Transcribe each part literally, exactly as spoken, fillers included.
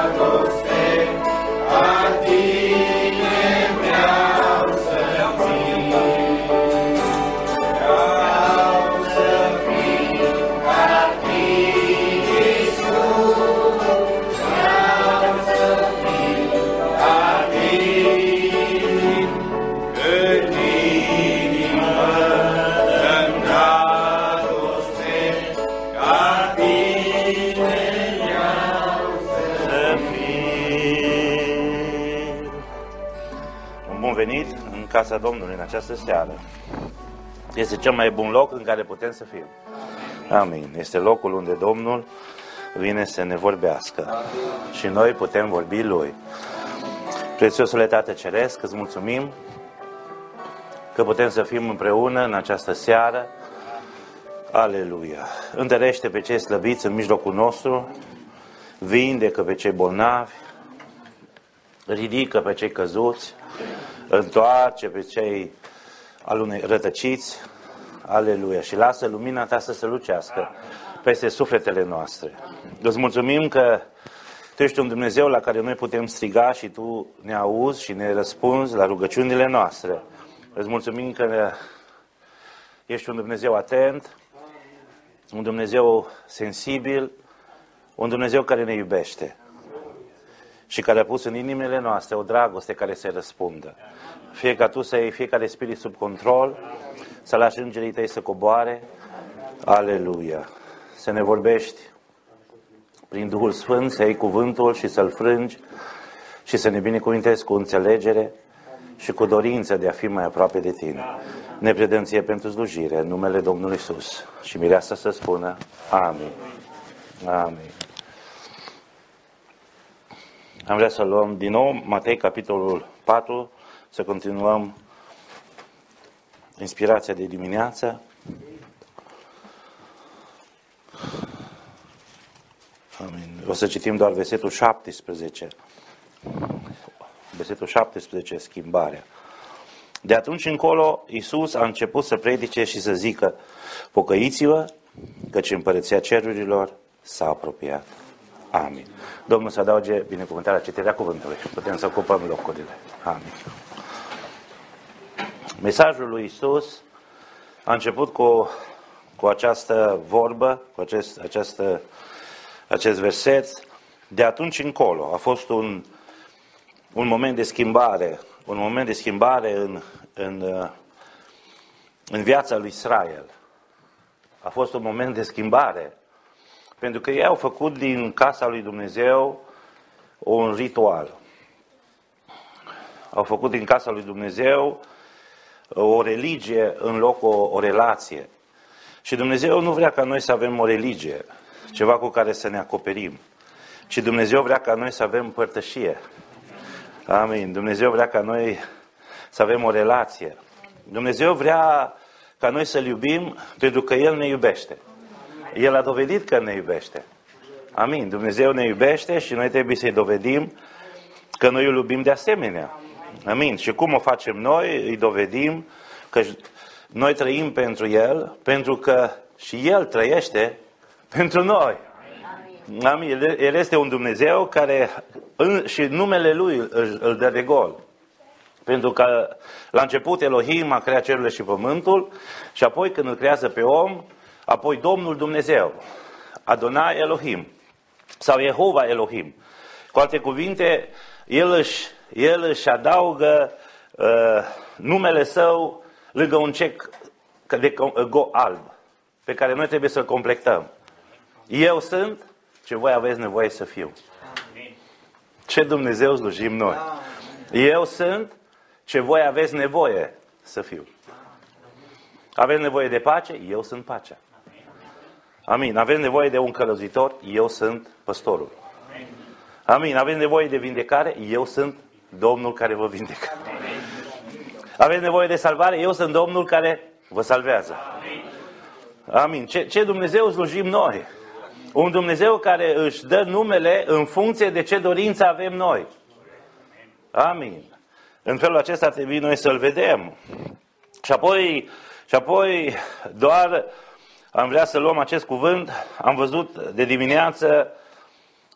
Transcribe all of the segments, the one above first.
Casa Domnului în această seară. Este cel mai bun loc în care putem să fim. Amin. Este locul unde Domnul vine să ne vorbească. Și noi putem vorbi Lui. Prețiosule Tată Ceresc, îți mulțumim că putem să fim împreună în această seară. Aleluia. Întărește pe cei slăbiți în mijlocul nostru, vindecă pe cei bolnavi, ridică pe cei căzuți, întoarce pe cei alune rătăciți, aleluia, și lasă lumina ta să se lucească peste sufletele noastre. Îți mulțumim că Tu ești un Dumnezeu la care noi putem striga și Tu ne auzi și ne răspunzi la rugăciunile noastre. Îți mulțumim că ești un Dumnezeu atent, un Dumnezeu sensibil, un Dumnezeu care ne iubește și care a pus în inimile noastre o dragoste care se răspundă. Fie ca Tu să iei fiecare spirit sub control, să lași îngerii Tăi să coboare, aleluia, să ne vorbești prin Duhul Sfânt, să iei cuvântul și să-l frângi și să ne binecuvintezi cu înțelegere și cu dorință de a fi mai aproape de Tine. Ne predăm Ție pentru slujire, în numele Domnului Iisus. Și mireasa să spună Amin. Amin. Am vrea să luăm din nou Matei, capitolul patru, să continuăm inspirația de dimineață. Amin. O să citim doar versetul șaptesprezece. Versetul șaptesprezece, schimbarea. De atunci încolo, Iisus a început să predice și să zică: pocăiți-vă, căci împărăția cerurilor s-a apropiat. Amin. Domnul să adauge binecuvântarea, citirea cuvântului. Putem să ocupăm locurile. Amin. Mesajul lui Iisus a început cu, cu această vorbă, cu acest, această, acest verset. De atunci încolo a fost un, un moment de schimbare, un moment de schimbare în, în, în viața lui Israel. A fost un moment de schimbare, pentru că ei au făcut din casa lui Dumnezeu un ritual. Au făcut din casa lui Dumnezeu o religie în loc o, o relație. Și Dumnezeu nu vrea ca noi să avem o religie, ceva cu care să ne acoperim, ci Dumnezeu vrea ca noi să avem părtășie. Amin. Dumnezeu vrea ca noi să avem o relație. Dumnezeu vrea ca noi să-L iubim pentru că El ne iubește. El a dovedit că ne iubește. Amin. Dumnezeu ne iubește și noi trebuie să-i dovedim că noi îl iubim de asemenea. Amin. Și cum o facem noi? Îi dovedim că noi trăim pentru El, pentru că și El trăiește pentru noi. Amin. El este un Dumnezeu care și numele Lui îl dă de gol. Pentru că la început Elohim a creat cerurile și pământul și apoi când îl creează pe om, apoi Domnul Dumnezeu, Adonai Elohim sau Jehova Elohim. Cu alte cuvinte, El își, el își adaugă uh, numele Său lângă un cec de go alb, pe care noi trebuie să-l completăm. Eu sunt ce voi aveți nevoie să fiu. Ce Dumnezeu slujim noi. Eu sunt ce voi aveți nevoie să fiu. Aveți nevoie de pace? Eu sunt pacea. Amin. Aveți nevoie de un călăuzitor? Eu sunt păstorul. Amin. Aveți nevoie de vindecare? Eu sunt Domnul care vă vindecă. Aveți nevoie de salvare? Eu sunt Domnul care vă salvează. Amin. Ce, ce Dumnezeu slujim noi? Un Dumnezeu care își dă numele în funcție de ce dorință avem noi. Amin. În felul acesta trebuie noi să-L vedem. Și apoi, și apoi doar am vrea să luăm acest cuvânt. Am văzut de dimineață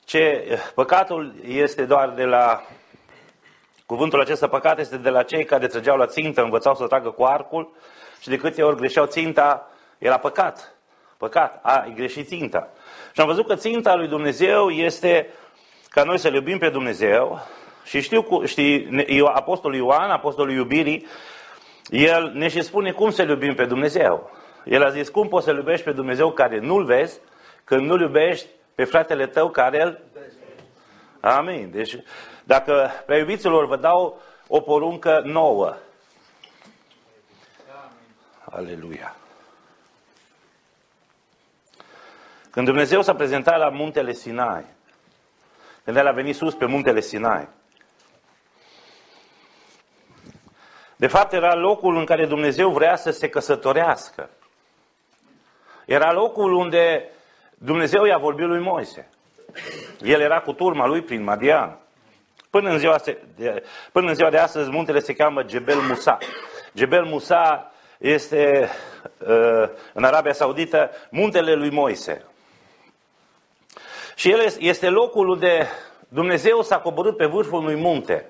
ce păcatul este doar de la, cuvântul acesta păcat este de la cei care trăgeau la țintă, învățau să tragă cu arcul și de câte ori greșeau ținta, era păcat. Păcat, a, ai greșit ținta. Și am văzut că ținta lui Dumnezeu este ca noi să-L iubim pe Dumnezeu și știu, cu, știi, Apostolul Ioan, Apostolul iubirii, el ne și spune cum să-L iubim pe Dumnezeu. El a zis, cum poți să-L iubești pe Dumnezeu care nu-L vezi, când nu-L iubești pe fratele tău care îl... Amin. Deci, dacă, prea iubiților, vă dau o poruncă nouă. Aleluia. Când Dumnezeu s-a prezentat la muntele Sinai, când El a venit sus pe muntele Sinai, de fapt era locul în care Dumnezeu vrea să se căsătorească. Era locul unde Dumnezeu i-a vorbit lui Moise. El era cu turma lui prin Madian. Până în ziua de, până în ziua de astăzi muntele se cheamă Jebel Musa. Jebel Musa este în Arabia Saudită muntele lui Moise. Și el este locul unde Dumnezeu s-a coborât pe vârful unui munte.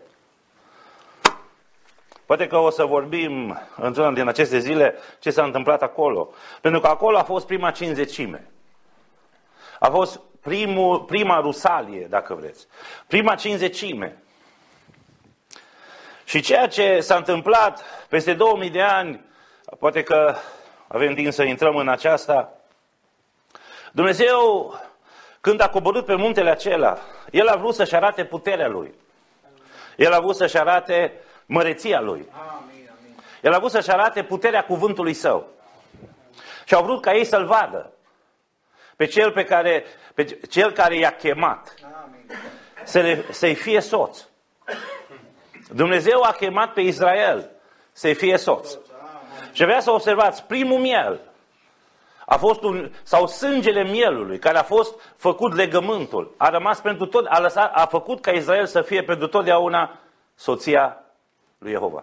Poate că o să vorbim într-una din aceste zile ce s-a întâmplat acolo. Pentru că acolo a fost prima cincizecime. A fost primul, prima rusalie, dacă vreți. Prima cincizecime. Și ceea ce s-a întâmplat peste două mii de ani, poate că avem timp să intrăm în aceasta, Dumnezeu, când a coborât pe muntele acela, El a vrut să-și arate puterea Lui. El a vrut să-și arate măreția Lui. El a vrut să-și arate puterea cuvântului Său. Și au vrut ca ei să-L vadă. Pe cel, pe care, pe cel care i-a chemat. Să le, să-i fie soț. Dumnezeu a chemat pe Israel să-i fie soț. Și vreau să observați, primul miel a fost un, sau sângele mielului, care a fost făcut legământul, a rămas pentru tot, a, lăsat, a făcut ca Israel să fie pentru totdeauna soția lui Jehova.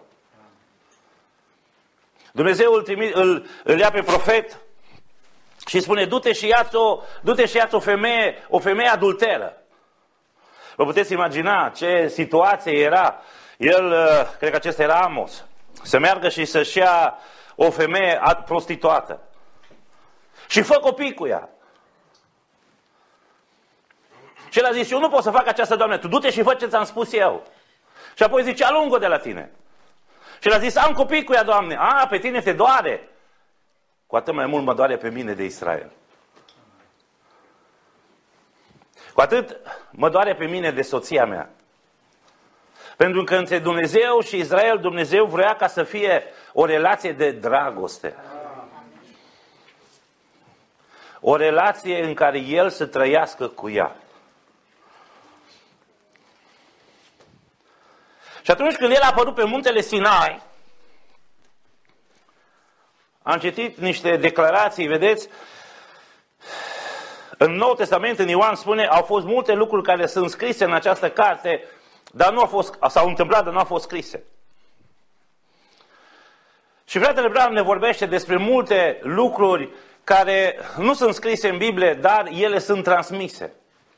Dumnezeu îl, trimit, îl, îl ia pe profet și spune, du-te și ia-ți o, du-te și ia-ți o femeie, o femeie adulteră. Vă puteți imagina ce situație era. El, cred că acesta era Amos, să meargă și să-și ia o femeie prostituată. Și fă copii cu ea. Și el a zis, eu nu pot să fac aceasta, Doamne, tu du-te și fă ce ți-am spus eu. Și apoi zice, alungă de la tine. Și el a zis, am copii cu ea, Doamne. A, pe tine te doare. Cu atât mai mult mă doare pe mine de Israel. Cu atât mă doare pe mine de soția mea. Pentru că între Dumnezeu și Israel, Dumnezeu vrea ca să fie o relație de dragoste. O relație în care El să trăiască cu ea. Și atunci când El a apărut pe muntele Sinai, am citit niște declarații, vedeți, în Noul Testament, în Ioan spune, au fost multe lucruri care sunt scrise în această carte, dar nu au fost, s-au întâmplat, dar nu au fost scrise. Și fratele Branham ne vorbește despre multe lucruri care nu sunt scrise în Biblie, dar ele sunt transmise.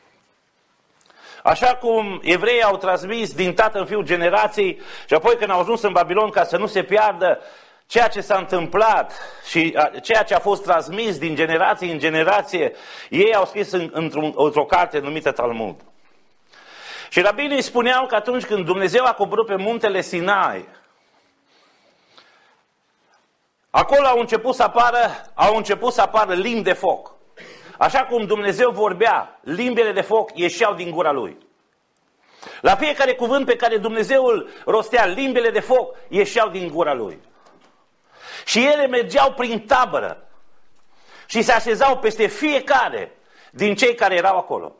Așa cum evreii au transmis din tată în fiu generații și apoi când au ajuns în Babilon ca să nu se piardă ceea ce s-a întâmplat și ceea ce a fost transmis din generație în generație, ei au scris în, într-un, într-o carte numită Talmud. Și rabinii spuneau că atunci când Dumnezeu a coborât pe muntele Sinai, acolo au început să apară, au început să apară limbi de foc. Așa cum Dumnezeu vorbea, limbile de foc ieșeau din gura Lui. La fiecare cuvânt pe care Dumnezeu îl rostea, limbile de foc ieșeau din gura Lui. Și ele mergeau prin tabără și se așezau peste fiecare din cei care erau acolo.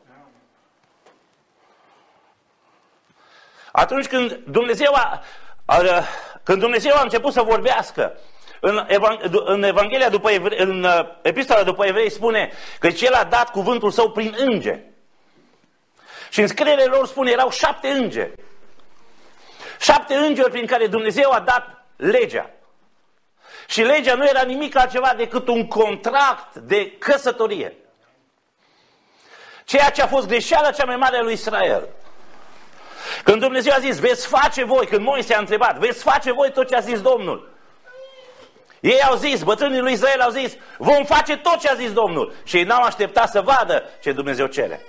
Atunci când Dumnezeu a, a, când Dumnezeu a început să vorbească, în, în Evanghelia după Evrei, în Epistola după Evrei spune că El a dat cuvântul Său prin îngeri. Și în scrierile lor spune, erau șapte îngeri. Șapte îngeri prin care Dumnezeu a dat legea. Și legea nu era nimic altceva decât un contract de căsătorie. ceea ce a fost greșeala cea mai mare a lui Israel. Când Dumnezeu a zis, veți face voi, când Moise a întrebat, veți face voi tot ce a zis Domnul. Ei au zis, bătrânii lui Israel au zis, vom face tot ce a zis Domnul. Și ei n-au așteptat să vadă ce Dumnezeu cere.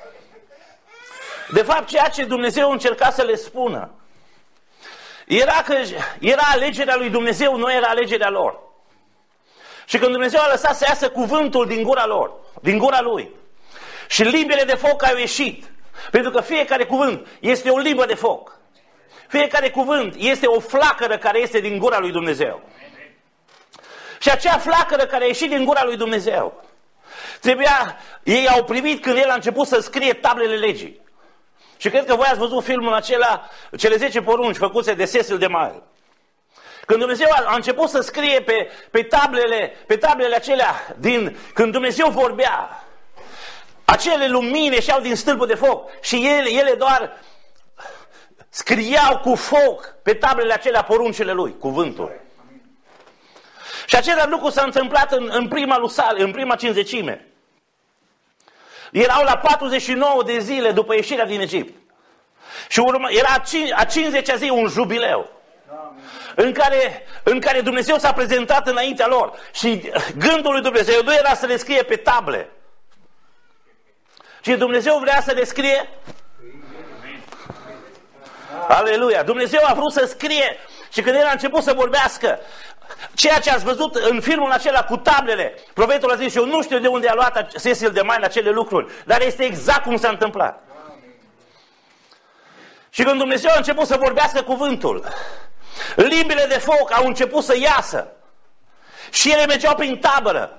De fapt, ceea ce Dumnezeu încerca să le spună, era că era alegerea lui Dumnezeu, nu era alegerea lor. Și când Dumnezeu a lăsat să iasă cuvântul din gura lor, din gura lui, și limbile de foc au ieșit, pentru că fiecare cuvânt este o limbă de foc. Fiecare cuvânt este o flacără care este din gura lui Dumnezeu. Și acea flacără care a ieșit din gura lui Dumnezeu, trebuia, ei au privit când el a început să scrie tablele legii. Și cred că voi ați văzut filmul acela, cele zece porunci făcute de Cecil de Mille. Când Dumnezeu a început să scrie pe, pe, tablele, pe tablele acelea, din, când Dumnezeu vorbea, acele lumini ieșeau din stâlpul de foc și ele, ele doar scriau cu foc pe tablele acelea poruncile lui, cuvântul. Și același lucru s-a întâmplat în, în prima lusale, în prima cincizecime. Erau la patruzeci și nouă de zile după ieșirea din Egipt. Și urmă, era a cincizecea zi un jubileu. În care, în care Dumnezeu s-a prezentat înaintea lor. Și gândul lui Dumnezeu nu era să le scrie pe table, ci Dumnezeu vrea să le scrie. Aleluia! Dumnezeu a vrut să scrie. Și când el a început să vorbească, ceea ce ați văzut în filmul acela cu tablele, profetul a zis, eu nu știu de unde a luat Cecil de Mille acele lucruri, dar este exact cum s-a întâmplat. Și când Dumnezeu a început să vorbească cuvântul, limbile de foc au început să iasă și ele mergeau prin tabără.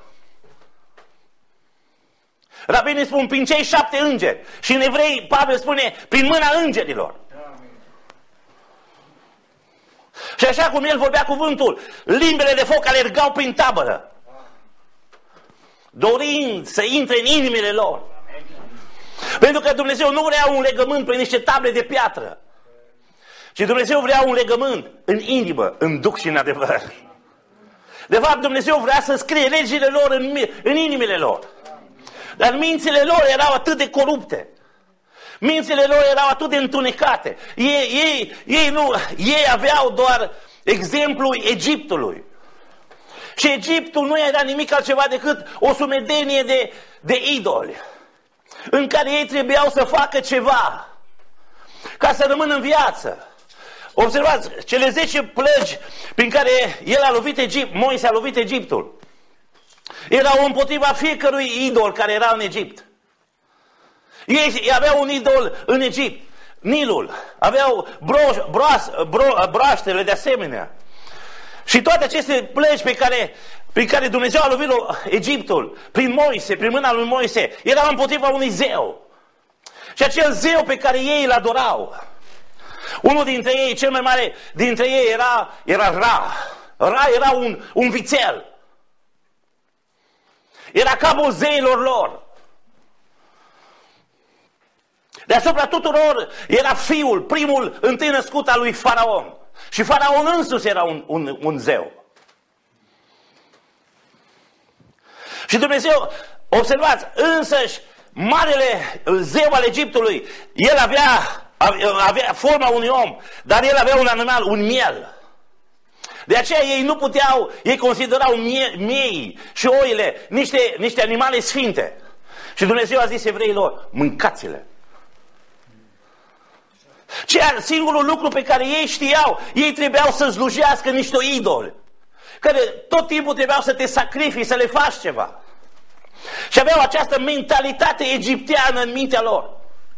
Rabinii spun, prin cei șapte îngeri. Și în Evrei, Pavel spune, prin mâna îngerilor. Și așa cum el vorbea cuvântul, limbile de foc alergau prin tabără, dorind să intre în inimile lor. Pentru că Dumnezeu nu vrea un legământ prin niște table de piatră, ci Dumnezeu vrea un legământ în inimă, în duh și în adevăr. De fapt, Dumnezeu vrea să scrie legile lor în, în inimile lor. Dar mințile lor erau atât de corupte. Mințile lor erau atât de întunecate. Ei, ei, ei, nu, ei aveau doar exemplul Egiptului. Și Egiptul nu era nimic altceva decât o sumedenie de, de idoli, în care ei trebuiau să facă ceva ca să rămână în viață. Observați, cele zece plăgi prin care el a lovit Egipt, Moise a lovit Egiptul, erau împotriva fiecărui idol care era în Egipt. Ei aveau un idol în Egipt, Nilul, aveau broș, broas, bro, broaștele de asemenea. Și toate aceste plăci pe care, prin care Dumnezeu a lovit Egiptul, prin Moise, prin mâna lui Moise, erau împotriva unui zeu. Și acel zeu pe care ei îl adorau, unul dintre ei, cel mai mare dintre ei era, era Ra. Ra era un, un vițel. Era capul zeilor lor. Deasupra tuturor era fiul, primul întâi născut al lui Faraon. Și Faraon însuși era un, un, un zeu. Și Dumnezeu, observați, însăși marele zeu al Egiptului, el avea, avea forma unui om, dar el avea un animal, un miel. De aceea ei nu puteau, ei considerau mie, miei și oile niște, niște animale sfinte. Și Dumnezeu a zis evreilor, mâncați-le. Ceea, singurul lucru pe care ei știau, ei trebuiau să slujească niște idoli, care tot timpul trebuiau să te sacrifici, să le faci ceva. Și aveau această mentalitate egipteană în mintea lor.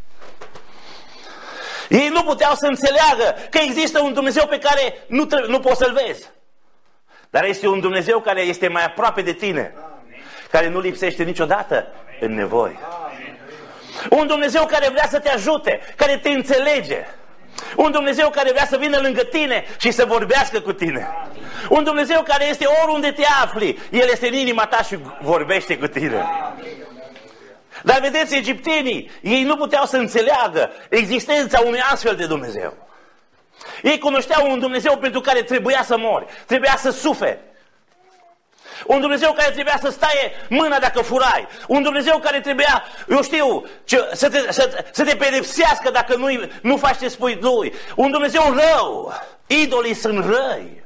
Ei nu puteau să înțeleagă că există un Dumnezeu pe care nu, nu poți să-L vezi. Dar este un Dumnezeu care este mai aproape de tine, care nu lipsește niciodată în nevoi. Un Dumnezeu care vrea să te ajute, care te înțelege. Un Dumnezeu care vrea să vină lângă tine și să vorbească cu tine. Un Dumnezeu care este oriunde te afli, El este în inima ta și vorbește cu tine. Dar vedeți, egiptenii, ei nu puteau să înțeleagă existența unui astfel de Dumnezeu. Ei cunoșteau un Dumnezeu pentru care trebuia să mori, trebuia să suferi. Un Dumnezeu care trebuia să staie mâna dacă furai. Un Dumnezeu care trebuia, eu știu, ce, să, te, să, să te pedepsească dacă nu, nu faci ce spui lui. Un Dumnezeu rău. Idolii sunt răi.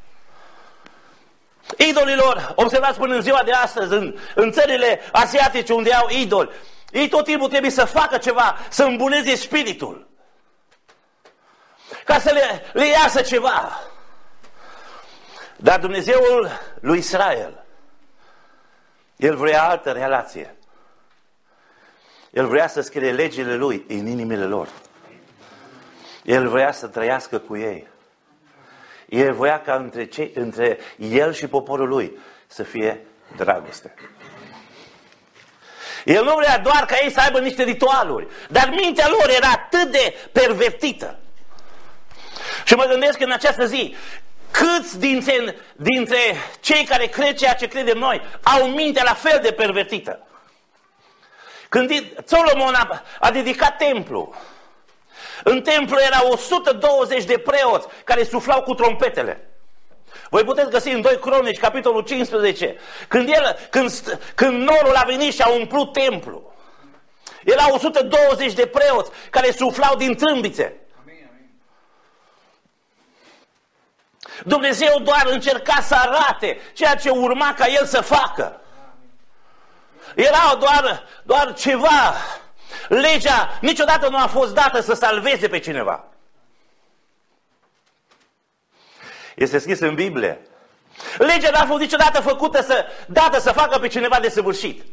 Idolilor, observați până în ziua de astăzi, în, în țările asiatice unde au idoli, ei tot timpul trebuie să facă ceva, să îmbuneze spiritul. Ca să le, le iasă ceva. Dar Dumnezeul lui Israel, El vrea altă relație. El vrea să scrie legile Lui în inimile lor. El vrea să trăiască cu ei. El vrea ca între, cei, între El și poporul Lui să fie dragoste. El nu vrea doar ca ei să aibă niște ritualuri, dar mintea lor era atât de pervertită. Și mă gândesc în această zi, câți dintre, dintre cei care cred ceea ce credem noi au mintea la fel de pervertită? Când Solomon a, a dedicat templu, în templu erau o sută douăzeci de preoți care suflau cu trompetele. Voi puteți găsi în doi Cronici, capitolul cincisprezece, când, el, când, când norul a venit și a umplut templu. Erau o sută douăzeci de preoți care suflau din trâmbițe. Dumnezeu doar încerca să arate ceea ce urma ca El să facă. Era doar, doar ceva. Legea niciodată nu a fost dată să salveze pe cineva. Este scris în Biblie. Legea nu a fost niciodată făcută să, dată să facă pe cineva desăvârșit.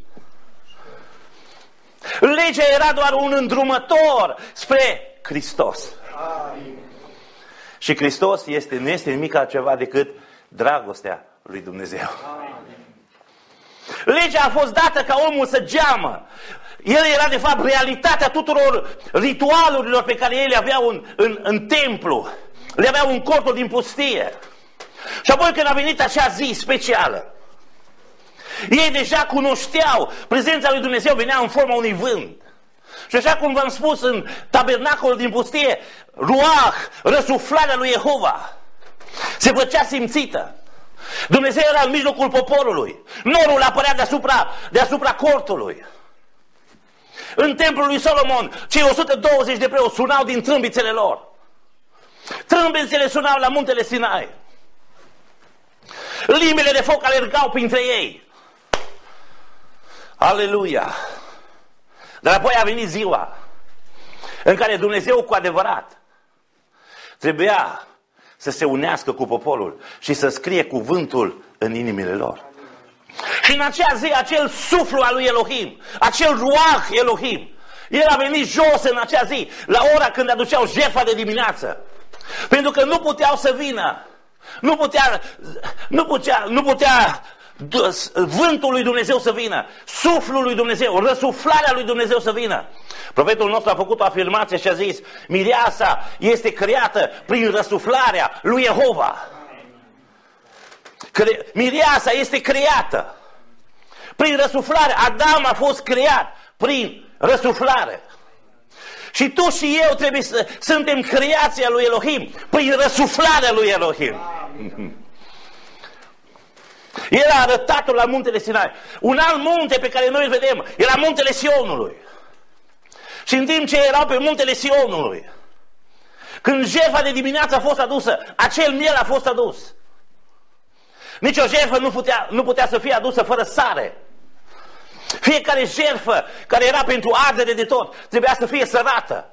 Legea era doar un îndrumător spre Hristos. Amin. Și Hristos este, nu este nimic altceva decât dragostea lui Dumnezeu. Amin. Legea a fost dată ca omul să geamă. El era de fapt realitatea tuturor ritualurilor pe care ei le aveau în, în, în templu. Le aveau în cortul din pustie. Și apoi când a venit acea zi specială, ei deja cunoșteau prezența lui Dumnezeu, venea în forma unui vânt. Și așa cum v-am spus în tabernacolul din pustie, ruach, răsuflarea lui Jehova, se făcea simțită. Dumnezeu era în mijlocul poporului. Norul apărea deasupra, deasupra cortului. În templul lui Solomon, cei o sută douăzeci de preoți sunau din trâmbițele lor. Trâmbițele sunau la muntele Sinai. Limbile de foc alergau printre ei. Aleluia! Dar apoi a venit ziua în care Dumnezeu cu adevărat trebuia să se unească cu poporul și să scrie cuvântul în inimile lor. Și în acea zi, acel suflu al lui Elohim, acel ruach Elohim, el a venit jos în acea zi, la ora când aduceau jertfa de dimineață. Pentru că nu puteau să vină, nu putea, nu putea, nu putea vântul lui Dumnezeu să vină, suflul lui Dumnezeu, răsuflarea lui Dumnezeu să vină. Profetul nostru a făcut o afirmație și a zis: mireasa este creată prin răsuflarea lui Jehova. Cre- mireasa este creată prin răsuflare. Adam a fost creat prin răsuflare. Și tu și eu trebuie să suntem creația lui Elohim prin răsuflarea lui Elohim. Era arătatul la muntele Sinai. Un alt munte pe care noi îl vedem era muntele Sionului. Și în timp ce erau pe muntele Sionului, când jertfa de dimineață a fost adusă, acel miel a fost adus. Nici o jertfă nu putea, nu putea să fie adusă fără sare. Fiecare jertfă care era pentru ardere de tot trebuia să fie sărată.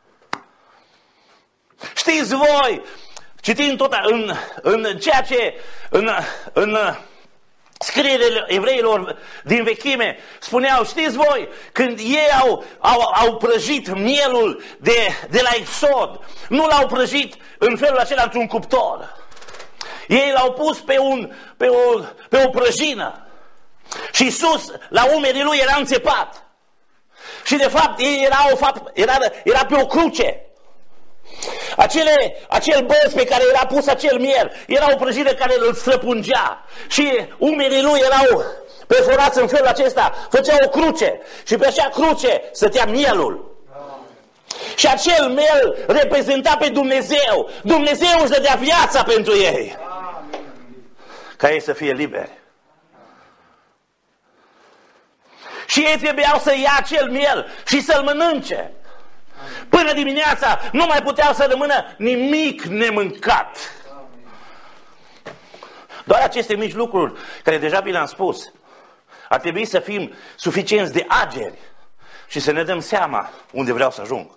Știți voi, citind tot în, în ceea ce în, în scrierile evreilor din vechime spuneau, știți voi, când ei au, au, au prăjit mielul de, de la Exod, nu l-au prăjit în felul acela într-un cuptor. Ei l-au pus pe, un, pe, o, pe o prăjină. Și sus, la umerii lui, era înțepat. Și de fapt, era, o fapt, era, era pe o cruce. Acele, acel băț pe care era pus acel miel, era o prăjină care îl străpungea. Și umerii lui erau perforați în felul acesta, făcea o cruce. Și pe acea cruce stătea mielul. Și acel miel reprezenta pe Dumnezeu. Dumnezeu își dădea viața pentru ei. Ca ei să fie liberi. Și ei trebuiau să ia acel miel și să-l mănânce. Până dimineața nu mai puteau să rămână nimic nemâncat. Doar aceste mici lucruri, care deja vi le-am spus, ar trebui să fim suficienți de ageri și să ne dăm seama unde vreau să ajung.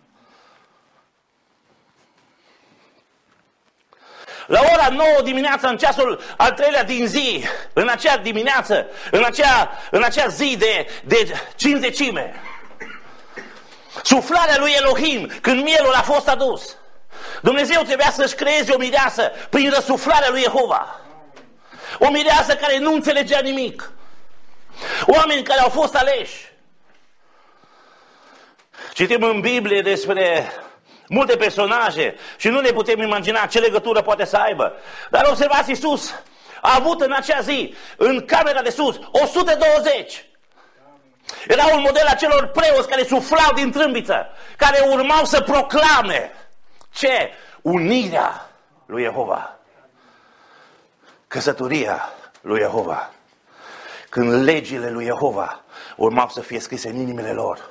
La ora nouă dimineața, în ceasul al treilea din zi, în acea dimineață, în acea, în acea zi de, de cincizecime, suflarea lui Elohim, când mielul a fost adus, Dumnezeu trebuia să-și creeze o mireasă prin răsuflarea lui Jehova. O mireasă care nu înțelegea nimic. Oameni care au fost aleși. Citim în Biblie despre multe personaje și nu ne putem imagina ce legătură poate să aibă. Dar observați, Iisus a avut în acea zi, în camera de sus, o sută douăzeci. Era un model acelor preoți care suflau din trâmbiță, care urmau să proclame ce? Unirea lui Jehova. Căsătoria lui Jehova. Când legile lui Jehova urmau să fie scrise în inimile lor.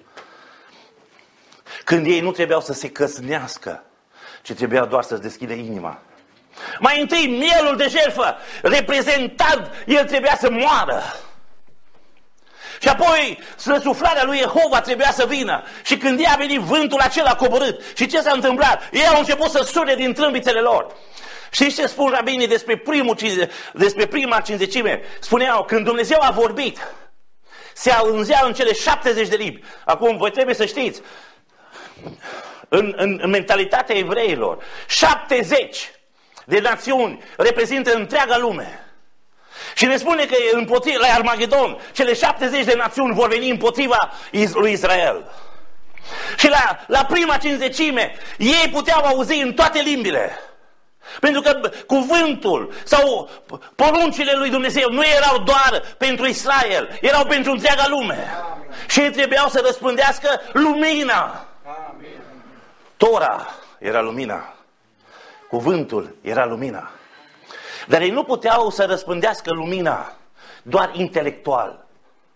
Când ei nu trebuiau să se căsnească, ci trebuiau doar să-ți deschide inima. Mai întâi, mielul de jertfă, reprezentant, el trebuia să moară. Și apoi, răsuflarea lui Jehova trebuia să vină. Și când i-a venit vântul acela coborât, și ce s-a întâmplat? Ei au început să sune din trâmbițele lor. Știți ce spun rabinii despre, primul, despre prima cincizecime? Spuneau, când Dumnezeu a vorbit, se auzea în cele șaptezeci de limbi. Acum, voi trebuie să știți, în, în, în mentalitatea evreilor, șaptezeci de națiuni reprezintă întreaga lume. Și ne spune că împotriva, la Armagedon, cele șaptezeci de națiuni vor veni împotriva lui Israel. Și la, la prima cincizecime, ei puteau auzi în toate limbile. Pentru că cuvântul sau poruncile lui Dumnezeu nu erau doar pentru Israel, erau pentru întreaga lume. Amin. Și ei trebuiau să răspândească lumina. Amin. Tora era lumina. Cuvântul era lumina. Dar ei nu puteau să răspândească lumina doar intelectual.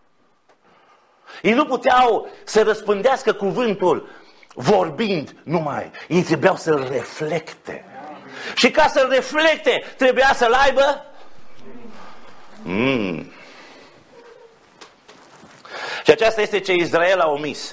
Ei nu puteau să răspândească cuvântul vorbind numai. Ei trebuiau să-l reflecte. Și ca să-l reflecte, trebuia să-l aibă? Mm. Și aceasta este ce Israel a omis.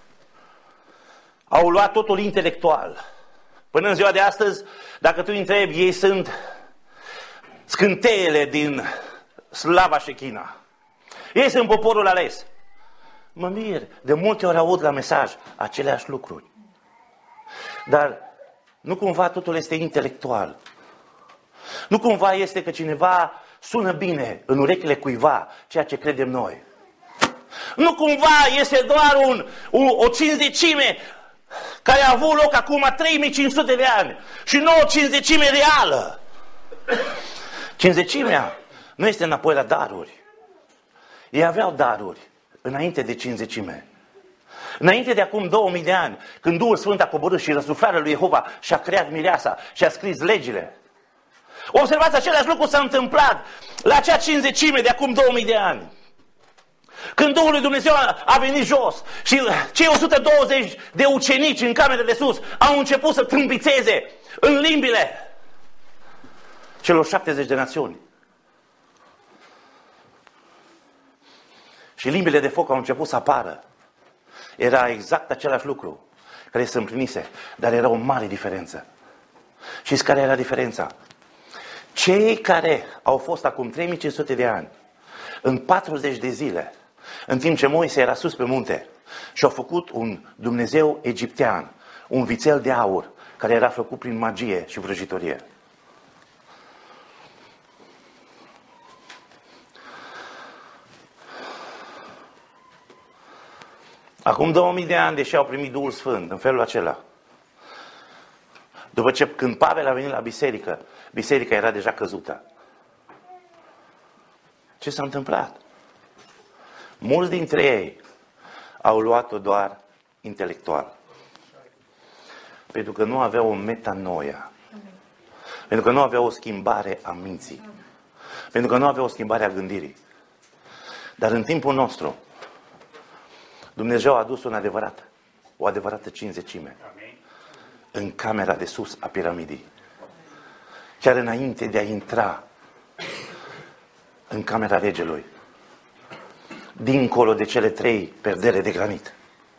Au luat totul intelectual. Până în ziua de astăzi, dacă tu întrebi, ei sunt scânteile din Slava și China. Ei sunt poporul ales. Mă mir, de multe ori aud la mesaj aceleași lucruri. Dar nu cumva totul este intelectual. Nu cumva este că cineva sună bine în urechile cuiva ceea ce credem noi. Nu cumva este doar un, o, o cincizecime care a avut loc acum trei mii cinci sute de ani și nu o cincizecime reală. Cincizecimea nu este înapoi la daruri. Ei aveau daruri înainte de cincizecime. Înainte de acum două mii de ani, când Duhul Sfânt a coborât și răsuflarea lui Jehova și a creat mireasa și a scris legile. Observați, același lucru s-a întâmplat la acea cincizecime de acum două mii de ani. Când Duhul lui Dumnezeu a venit jos și cei o sută douăzeci de ucenici în camerele de sus au început să trâmbițeze în limbile celor șaptezeci de națiuni. Și limbile de foc au început să apară. Era exact același lucru care se împlinise, dar era o mare diferență. Știți care era diferența? Cei care au fost acum trei mii cinci sute de ani, în patruzeci de zile, în timp ce Moise era sus pe munte, și-au făcut un Dumnezeu egiptean, un vițel de aur, care era făcut prin magie și vrăjitorie. Acum două mii de ani, deși au primit Duhul Sfânt, în felul acela, după ce când Pavel a venit la biserică, biserica era deja căzută. Ce s-a întâmplat? Mulți dintre ei au luat-o doar intelectual. Pentru că nu aveau o metanoia. Pentru că nu aveau o schimbare a minții. Pentru că nu aveau o schimbare a gândirii. Dar în timpul nostru, Dumnezeu a adus un adevărat, o adevărată cinzecime în camera de sus a piramidei. Chiar înainte de a intra în camera regelui, dincolo de cele trei perdele de granit.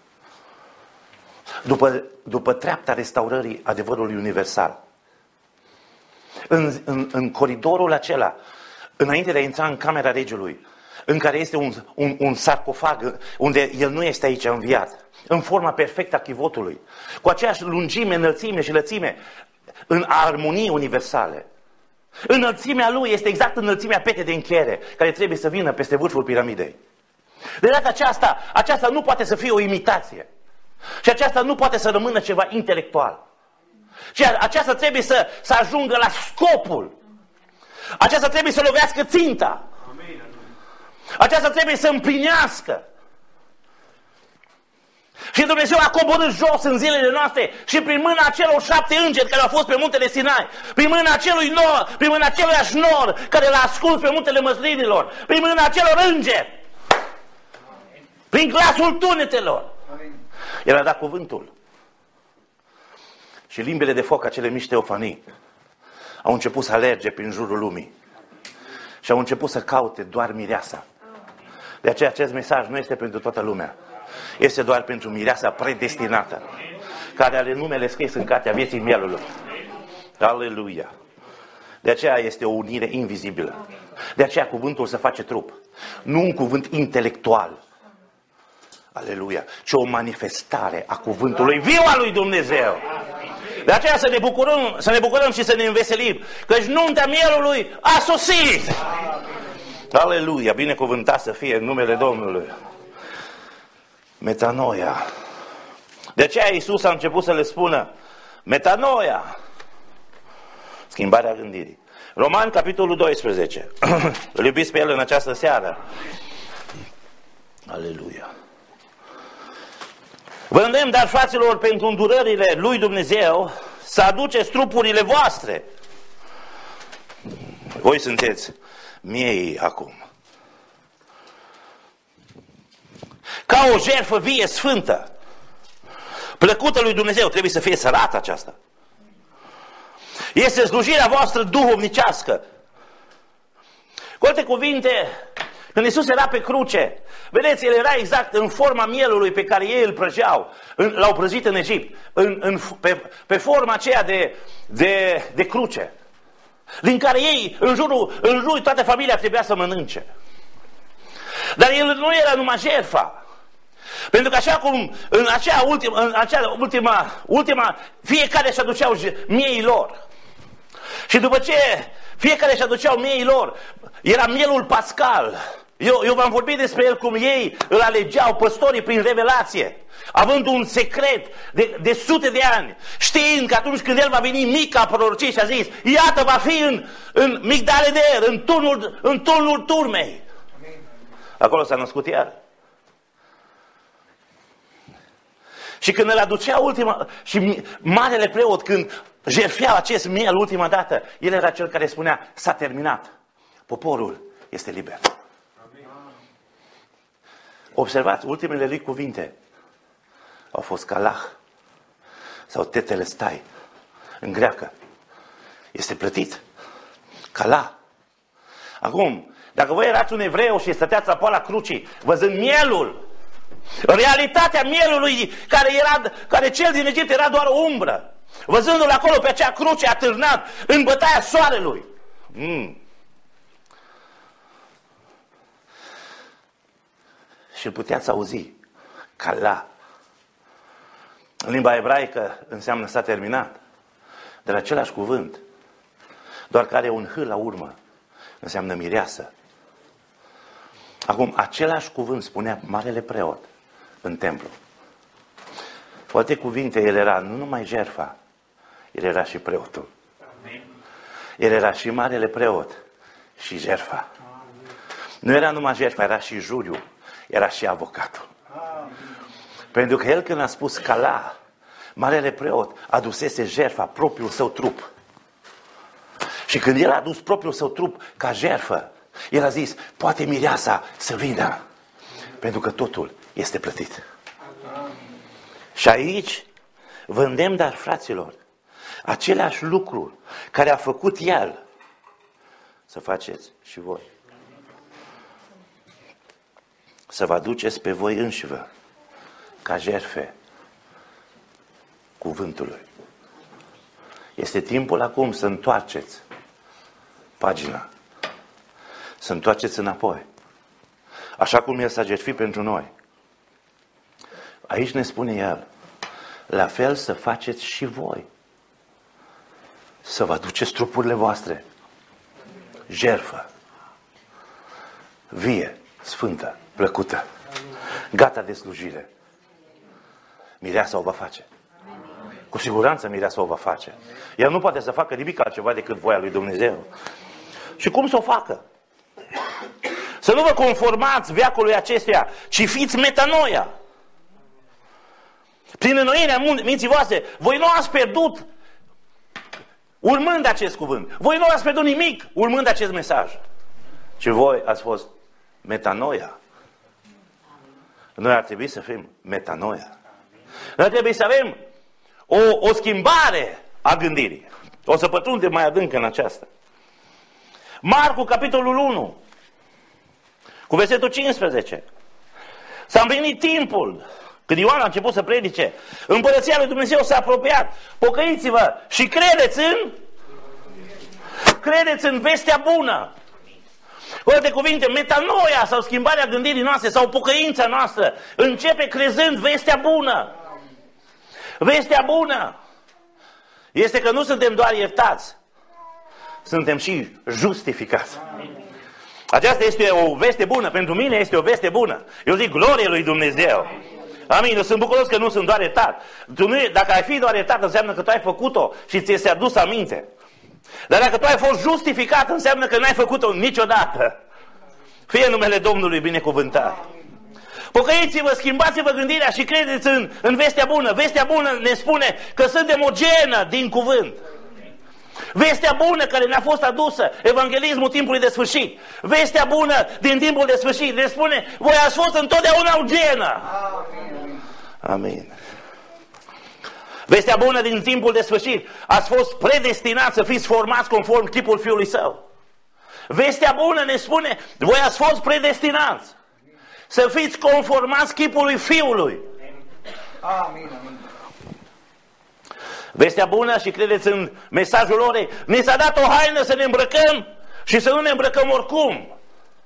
După, după treapta restaurării adevărului universal, în, în, în coridorul acela, înainte de a intra în camera regelui, în care este un, un, un sarcofag, unde el nu este aici înviat, în forma perfectă a chivotului, cu aceeași lungime, înălțime și lățime, în armonii universale. Înălțimea lui este exact înălțimea petei de încheiere, care trebuie să vină peste vârful piramidei. De data aceasta, aceasta nu poate să fie o imitație. Și aceasta nu poate să rămână ceva intelectual. Și aceasta trebuie să, să ajungă la scopul. Aceasta trebuie să lovească ținta. Aceasta trebuie să împlinească. Și Dumnezeu a coborât jos în zilele noastre și prin mâna acelor șapte îngeri care au fost pe muntele Sinai, prin mâna acelui nor, prin mâna aceluiași nor care l-a ascuns pe muntele măslinilor, prin mâna acelor îngeri, prin glasul tunetelor, el a dat cuvântul. Și limbile de foc, acele mici teofanii, au început să alerge prin jurul lumii și au început să caute doar mireasa. De aceea acest mesaj nu este pentru toată lumea. Este doar pentru mireasa predestinată, care are numele scris în cartea vieții mielului. Aleluia! De aceea este o unire invizibilă. De aceea cuvântul se face trup. Nu un cuvânt intelectual. Aleluia! Ci o manifestare a cuvântului viu al lui Dumnezeu. De aceea să ne bucurăm, să ne bucurăm și să ne înveselim, căci nuntea mielului a sosit. Aleluia! Binecuvântat să fie în numele Domnului. Metanoia. De aceea Iisus a început să le spună metanoia. Schimbarea gândirii. Romani, capitolul doisprezece. Îl iubiți pe el în această seară. Aleluia. Vă îndemn, dar fraților, pentru îndurările lui Dumnezeu, să aduceți trupurile voastre. Voi sunteți miei acum. Ca o jertfă vie, sfântă, plăcută lui Dumnezeu. Trebuie să fie sărată aceasta. Este slujirea voastră duhovnicească. Cu alte cuvinte, când Iisus era pe cruce, vedeți, El era exact în forma mielului pe care ei îl prăjeau, l-au prăjit în Egipt, în, în, pe, pe forma aceea de, de, de cruce, din care ei, în jurul, în jurul toată familia trebuia să mănânce. Dar El nu era numai jertfa. Pentru că așa cum în acea ultima, în acea ultima, ultima fiecare își aduceau miei lor. Și după ce fiecare își aduceau miei lor, era mielul pascal. Eu, eu v-am vorbit despre el cum ei îl alegeau păstorii prin revelație, având un secret de, de sute de ani, știind că atunci când el va veni mica prorocie și a zis, iată va fi în, în migdale de aer, în turnul, în turnul turmei. Acolo s-a născut iar. Și când îl aducea ultima, și marele preot când jertfea acest miel ultima dată, el era cel care spunea, s-a terminat, poporul este liber. Amin. Observați, ultimele lui cuvinte au fost kalah sau tetelestai în greacă. Este plătit. Kalah. Acum, dacă voi erați un evreu și stăteați la poala crucii, văzând mielul, realitatea mielului care, era, care cel din Egipt era doar o umbră, văzându-l acolo pe acea cruce atârnat în bătaia soarelui. Mm. Și îl puteați auzi, kala. În limba ebraică înseamnă s-a terminat. De la același cuvânt, doar că are un h la urmă, înseamnă mireasă. Acum, același cuvânt spunea marele preot în templu. Cu alte cuvinte, el era nu numai jertfa, el era și preotul. El era și marele preot și jertfa. Nu era numai jertfa, era și juriu, era și avocatul. Pentru că el când a spus kala, marele preot adusese jertfa, propriul său trup. Și când el a adus propriul său trup ca jertfă, El a zis, poate mireasa să vină, pentru că totul este plătit. Și aici vă îndemn, dar fraților, aceleași lucruri care a făcut El, să faceți și voi. Să vă aduceți pe voi înșivă ca jertfe cuvântului. Este timpul acum să întoarceți pagina, să întoarceți înapoi, așa cum El s-a jertfit pentru noi. Aici ne spune El, la fel să faceți și voi. Să vă aduceți trupurile voastre, jertfă, vie, sfântă, plăcută, gata de slujire. Mireasa o va face. Cu siguranță mireasa o va face. El nu poate să facă nimic altceva decât voia lui Dumnezeu. Și cum să o facă? Să nu vă conformați veacului acestuia, ci fiți metanoia. Prin înnoirea minții voastre, voi nu ați pierdut urmând acest cuvânt. Voi nu ați pierdut nimic urmând acest mesaj. Ci voi ați fost metanoia. Noi ar trebui să fim metanoia. Noi trebuie să avem o, o schimbare a gândirii. O să pătrundem mai adânc în aceasta. Marcu, capitolul unu, cu versetul cincisprezece. S-a împlinit timpul când Ioan a început să predice. Împărăția lui Dumnezeu s-a apropiat. Pocăiți-vă și credeți în credeți în vestea bună. Cu alte cuvinte, metanoia sau schimbarea gândirii noastre sau pocăința noastră începe crezând vestea bună. Vestea bună este că nu suntem doar iertați, suntem și justificați. Aceasta este o veste bună. Pentru mine este o veste bună. Eu zic glorie lui Dumnezeu. Amin. Eu sunt bucuros că nu sunt doar iertat. Tu nu, dacă ai fi doar iertat, înseamnă că tu ai făcut-o și ți este adus aminte. Dar dacă tu ai fost justificat, înseamnă că n-ai făcut-o niciodată. Fie numele Domnului binecuvântat. Pocăiți-vă, schimbați-vă gândirea și credeți în, în vestea bună. Vestea bună ne spune că suntem o genă din cuvânt. Vestea bună care ne-a fost adusă, evanghelismul timpului de sfârșit. Vestea bună din timpul de sfârșit ne spune, voi ați fost întotdeauna o genă. Amin. Vestea bună din timpul de sfârșit, ați fost predestinați să fiți formați conform chipul Fiului Său. Vestea bună ne spune, voi ați fost predestinați să fiți conformați chipului Fiului. Amin, amin. Vestea bună, și credeți în mesajul orei, ne s-a dat o haină să ne îmbrăcăm și să nu ne îmbrăcăm oricum.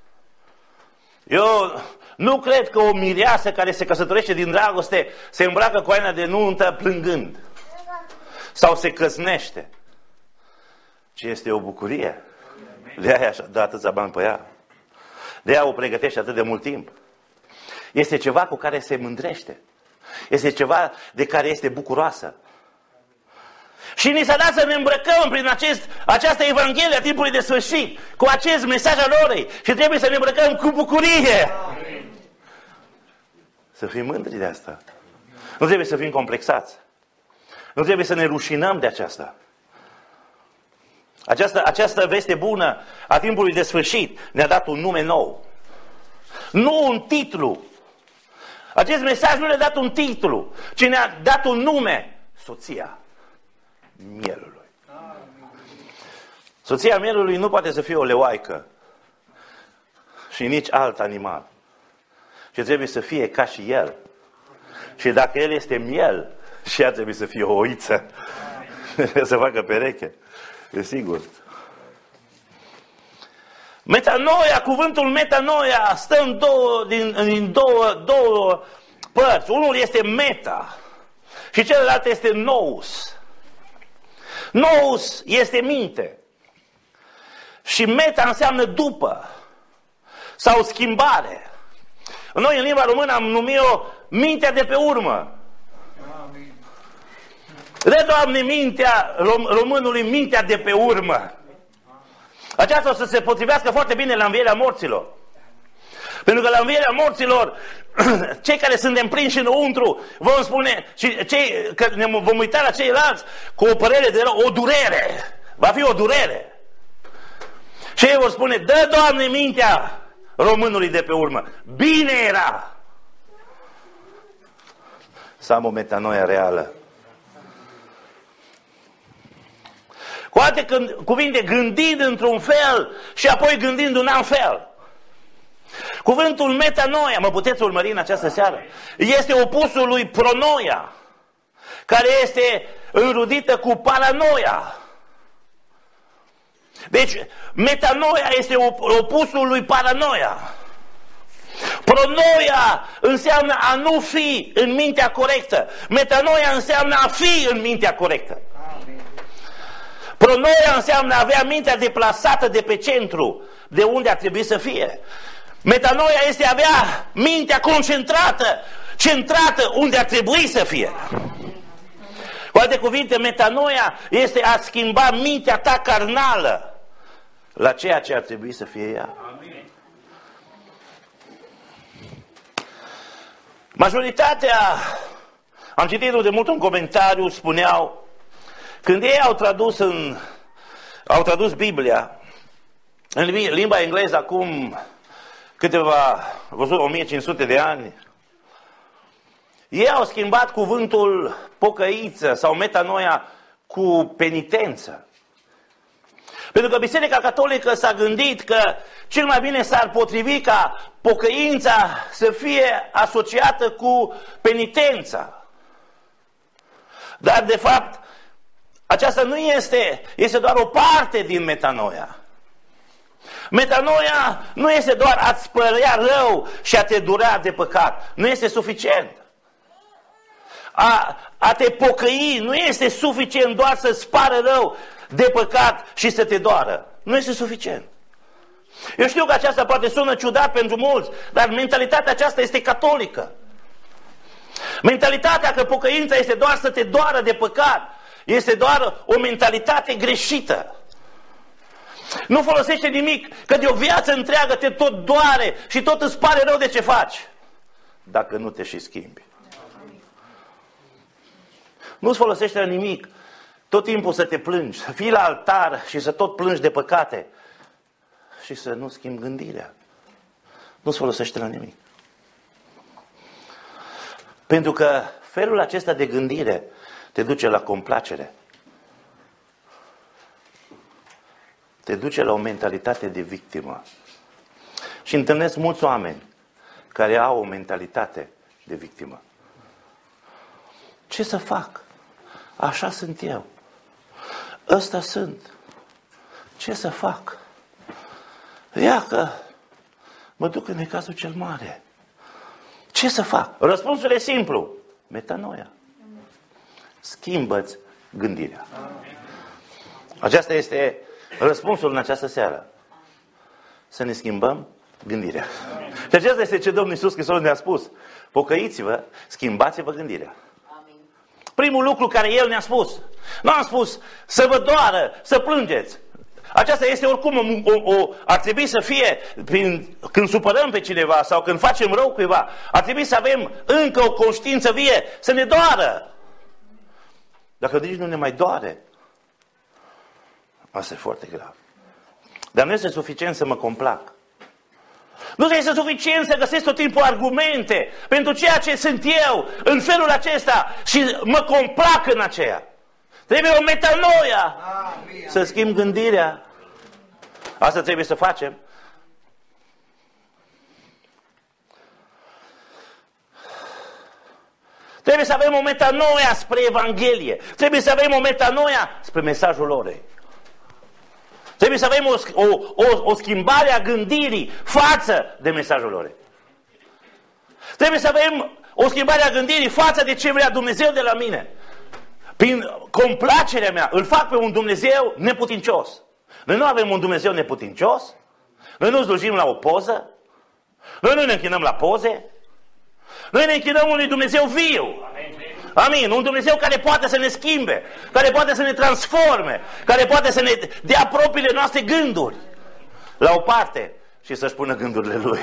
Eu nu cred că o mireasă care se căsătorește din dragoste se îmbracă cu haina de nuntă plângând sau se căsnește, ci este o bucurie. De aia dă atâția bani pe ea. De aia o pregătește atât de mult timp. Este ceva cu care se mândrește. Este ceva de care este bucuroasă. Și ni s-a dat să ne îmbrăcăm prin acest, această Evanghelie a timpului de sfârșit, cu acest mesaj al orei. Și trebuie să ne îmbrăcăm cu bucurie. Amin. Să fim mândri de asta. Nu trebuie să fim complexați. Nu trebuie să ne rușinăm de aceasta. Această, această veste bună a timpului de sfârșit ne-a dat un nume nou. Nu un titlu. Acest mesaj nu ne-a dat un titlu, ci ne-a dat un nume. Soția mielului. Soția mielului nu poate să fie o leoaică și nici alt animal. Și trebuie să fie ca și el. Și dacă el este miel, și ea trebuie să fie o oiță. Să facă pereche. E sigur. Metanoia, cuvântul metanoia stă în două, din, din două, două părți. Unul este meta și celălalt este nous. Nous este minte. Și meta înseamnă după sau schimbare. Noi în limba română am numit-o mintea de pe urmă. De Doamne, mintea rom, românului, mintea de pe urmă. Aceasta o să se potrivească foarte bine la învierea morților. Pentru că la învierea morților, cei care suntem prinși înăuntru, vom spune, și cei, că ne vom uita la ceilalți cu o părere de rău, o durere. Va fi o durere. Și ei vor spune, dă, Doamne, mintea românului de pe urmă. Bine era să am o metanoia reală. Cu alte cuvinte, gândind într-un fel și apoi gândind un alt fel. Cuvântul metanoia, mă puteți urmări în această seară, este opusul lui pronoia, care este înrudită cu paranoia. Deci, metanoia este opusul lui paranoia. Pronoia înseamnă a nu fi în mintea corectă. Metanoia înseamnă a fi în mintea corectă. Pronoia înseamnă a avea mintea deplasată de pe centru, de unde ar trebui să fie. Metanoia este a avea mintea concentrată, centrată unde ar trebui să fie. Cu alte cuvinte, metanoia este a schimba mintea ta carnală la ceea ce ar trebui să fie ea. Majoritatea, am citit de mult un comentariu, spuneau, când ei au tradus, în, au tradus Biblia în limba engleză acum câteva, văzut, o mie cinci sute de ani, ei au schimbat cuvântul pocăiță sau metanoia cu penitență. Pentru că Biserica Catolică s-a gândit că cel mai bine s-ar potrivi ca pocăința să fie asociată cu penitența. Dar de fapt, aceasta nu este, este doar o parte din metanoia. Metanoia nu este doar a-ți părea rău și a te durea de păcat. Nu este suficient. A, a te pocăi nu este suficient doar să-ți pară rău de păcat și să te doară. Nu este suficient. Eu știu că aceasta poate sună ciudat pentru mulți, dar mentalitatea aceasta este catolică. Mentalitatea că pocăința este doar să te doară de păcat este doar o mentalitate greșită. Nu folosește nimic, că de o viață întreagă te tot doare și tot îți pare rău de ce faci, dacă nu te și schimbi. Nu-ți folosește la nimic tot timpul să te plângi, să fii la altar și să tot plângi de păcate și să nu schimbi gândirea. Nu-ți folosește la nimic. Pentru că felul acesta de gândire te duce la complacere. Te duce la o mentalitate de victimă. Și întâlnesc mulți oameni care au o mentalitate de victimă. Ce să fac? Așa sunt eu. Ăsta sunt. Ce să fac? Ia că mă duc în necazul cel mare. Ce să fac? Răspunsul e simplu. Metanoia. Schimbă-ți gândirea. Aceasta este răspunsul în această seară. Să ne schimbăm gândirea. Și acesta este ce Domnul Iisus Hristos ne-a spus. Pocăiți-vă, schimbați-vă gândirea. Primul lucru care El ne-a spus. Nu am spus să vă doară, să plângeți. Aceasta este oricum o, o, o, ar trebui să fie prin, când supărăm pe cineva sau când facem rău cuiva, ar trebui să avem încă o conștiință vie, să ne doară. Dacă nici nu ne mai doare, asta e foarte grav. Dar nu este suficient să mă complac. Nu este suficient să găsesc tot timpul argumente pentru ceea ce sunt eu în felul acesta și mă complac în aceea. Trebuie o metanoia. Să schimb gândirea. Asta trebuie să facem. Trebuie să avem o metanoia spre Evanghelie. Trebuie să avem o metanoia spre mesajul orei. Trebuie să avem o, o, o, o schimbare a gândirii față de mesajul orei. Trebuie să avem o schimbare a gândirii față de ce vrea Dumnezeu de la mine. Prin complacerea mea îl fac pe un Dumnezeu neputincios. Noi nu avem un Dumnezeu neputincios. Noi nu slujim la o poză. Noi nu ne închinăm la poze. Noi ne închinăm unui Dumnezeu viu. Amin. Un Dumnezeu care poate să ne schimbe, care poate să ne transforme, care poate să ne dea propriile noastre gânduri la o parte și să-și pună gândurile Lui.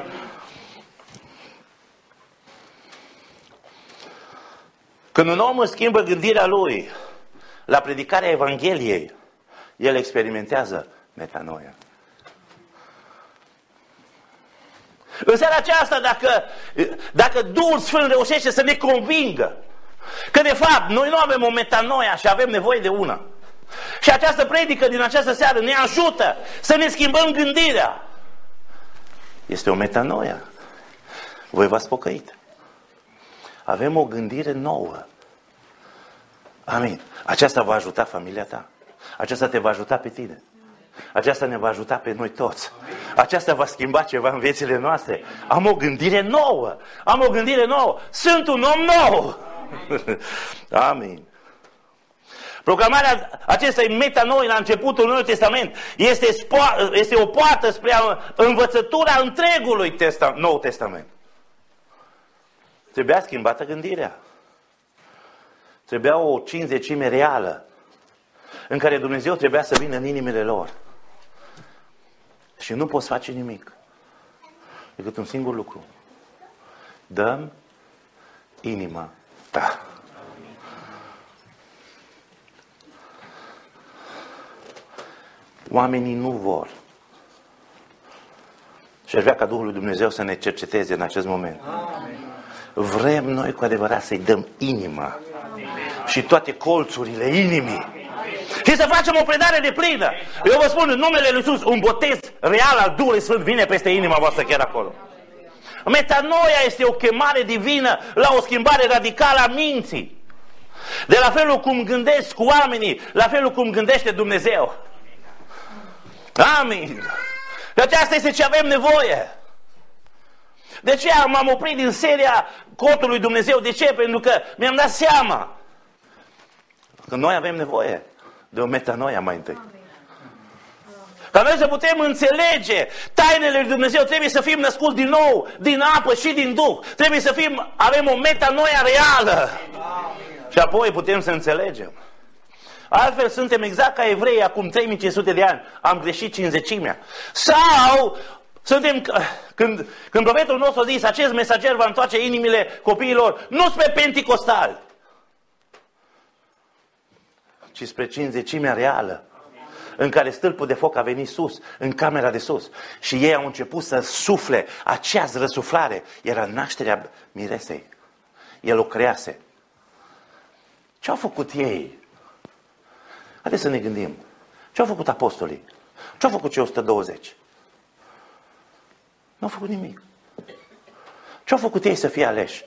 Când un om își schimbă gândirea lui la predicarea Evangheliei, el experimentează metanoia. În seara aceasta, dacă, dacă Duhul Sfânt reușește să ne convingă că de fapt noi nu avem o metanoia și avem nevoie de una, și această predică din această seară ne ajută să ne schimbăm gândirea, este o metanoia. Voi v-ați pocăit. Avem o gândire nouă. Amin. Aceasta va ajuta familia ta. Aceasta te va ajuta pe tine. Aceasta ne va ajuta pe noi toți. Aceasta va schimba ceva în viețile noastre. Am o gândire nouă. Am o gândire nouă. Sunt un om nou. Amin. Proclamarea acestei metanoi la începutul Noului Testament este, este o poartă spre învățătura întregului testa, Nou Testament. Trebuia schimbată gândirea. Trebuia o cincizecime reală în care Dumnezeu trebuia să vină în inimile lor. Și nu poți face nimic decât un singur lucru. Dăm inima ta. Oamenii nu vor. Și aș vrea ca Duhul lui Dumnezeu să ne cerceteze în acest moment. Vrem noi cu adevărat să-i dăm inima și toate colțurile inimii. Și să facem o predare de plină. Eu vă spun în numele Lui Iisus, un botez real al Duhului Sfânt vine peste inima voastră chiar acolo. Metanoia este o chemare divină la o schimbare radicală a minții. De la felul cum gândesc cu oamenii, la felul cum gândește Dumnezeu. Amin. De aceasta este ce avem nevoie. De ce m-am oprit din seria Cotul lui Dumnezeu? De ce? Pentru că mi-am dat seama că noi avem nevoie de o metanoia mai întâi. Ca noi să putem înțelege tainele lui Dumnezeu, trebuie să fim născuți din nou, din apă și din Duh. Trebuie să fim, avem o metanoia reală. Și apoi putem să înțelegem. Altfel suntem exact ca evrei acum trei mii cinci sute de ani. Am greșit cincizecimea. Sau suntem, când, când profetul nostru a zis, acest mesager va întoarce inimile copiilor, nu spre penticostali, ci spre cincizecimea reală, în care stâlpul de foc a venit sus, în camera de sus. Și ei au început să sufle. Aceeași răsuflare era nașterea miresei. El o crease. Ce au făcut ei? Haideți să ne gândim. Ce au făcut apostolii? Ce au făcut cei o sută douăzeci? Nu au făcut nimic. Ce au făcut ei să fie aleși?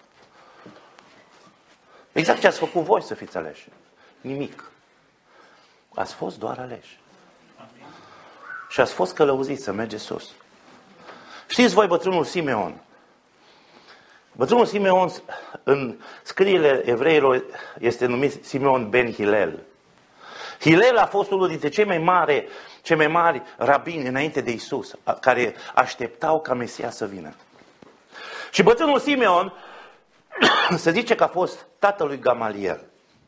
Exact ce ați făcut voi să fiți aleși. Nimic. Ați fost doar aleși. Și ați fost călăuziți să mergeți sus. Știți voi bătrânul Simeon? Bătrânul Simeon, în scrierile evreilor, este numit Simeon ben Hilel. Hilel a fost unul dintre cei mai mari, cei mai mari rabini înainte de Isus, care așteptau ca Mesia să vină. Și bătrânul Simeon se zice că a fost tatăl lui Gamaliel.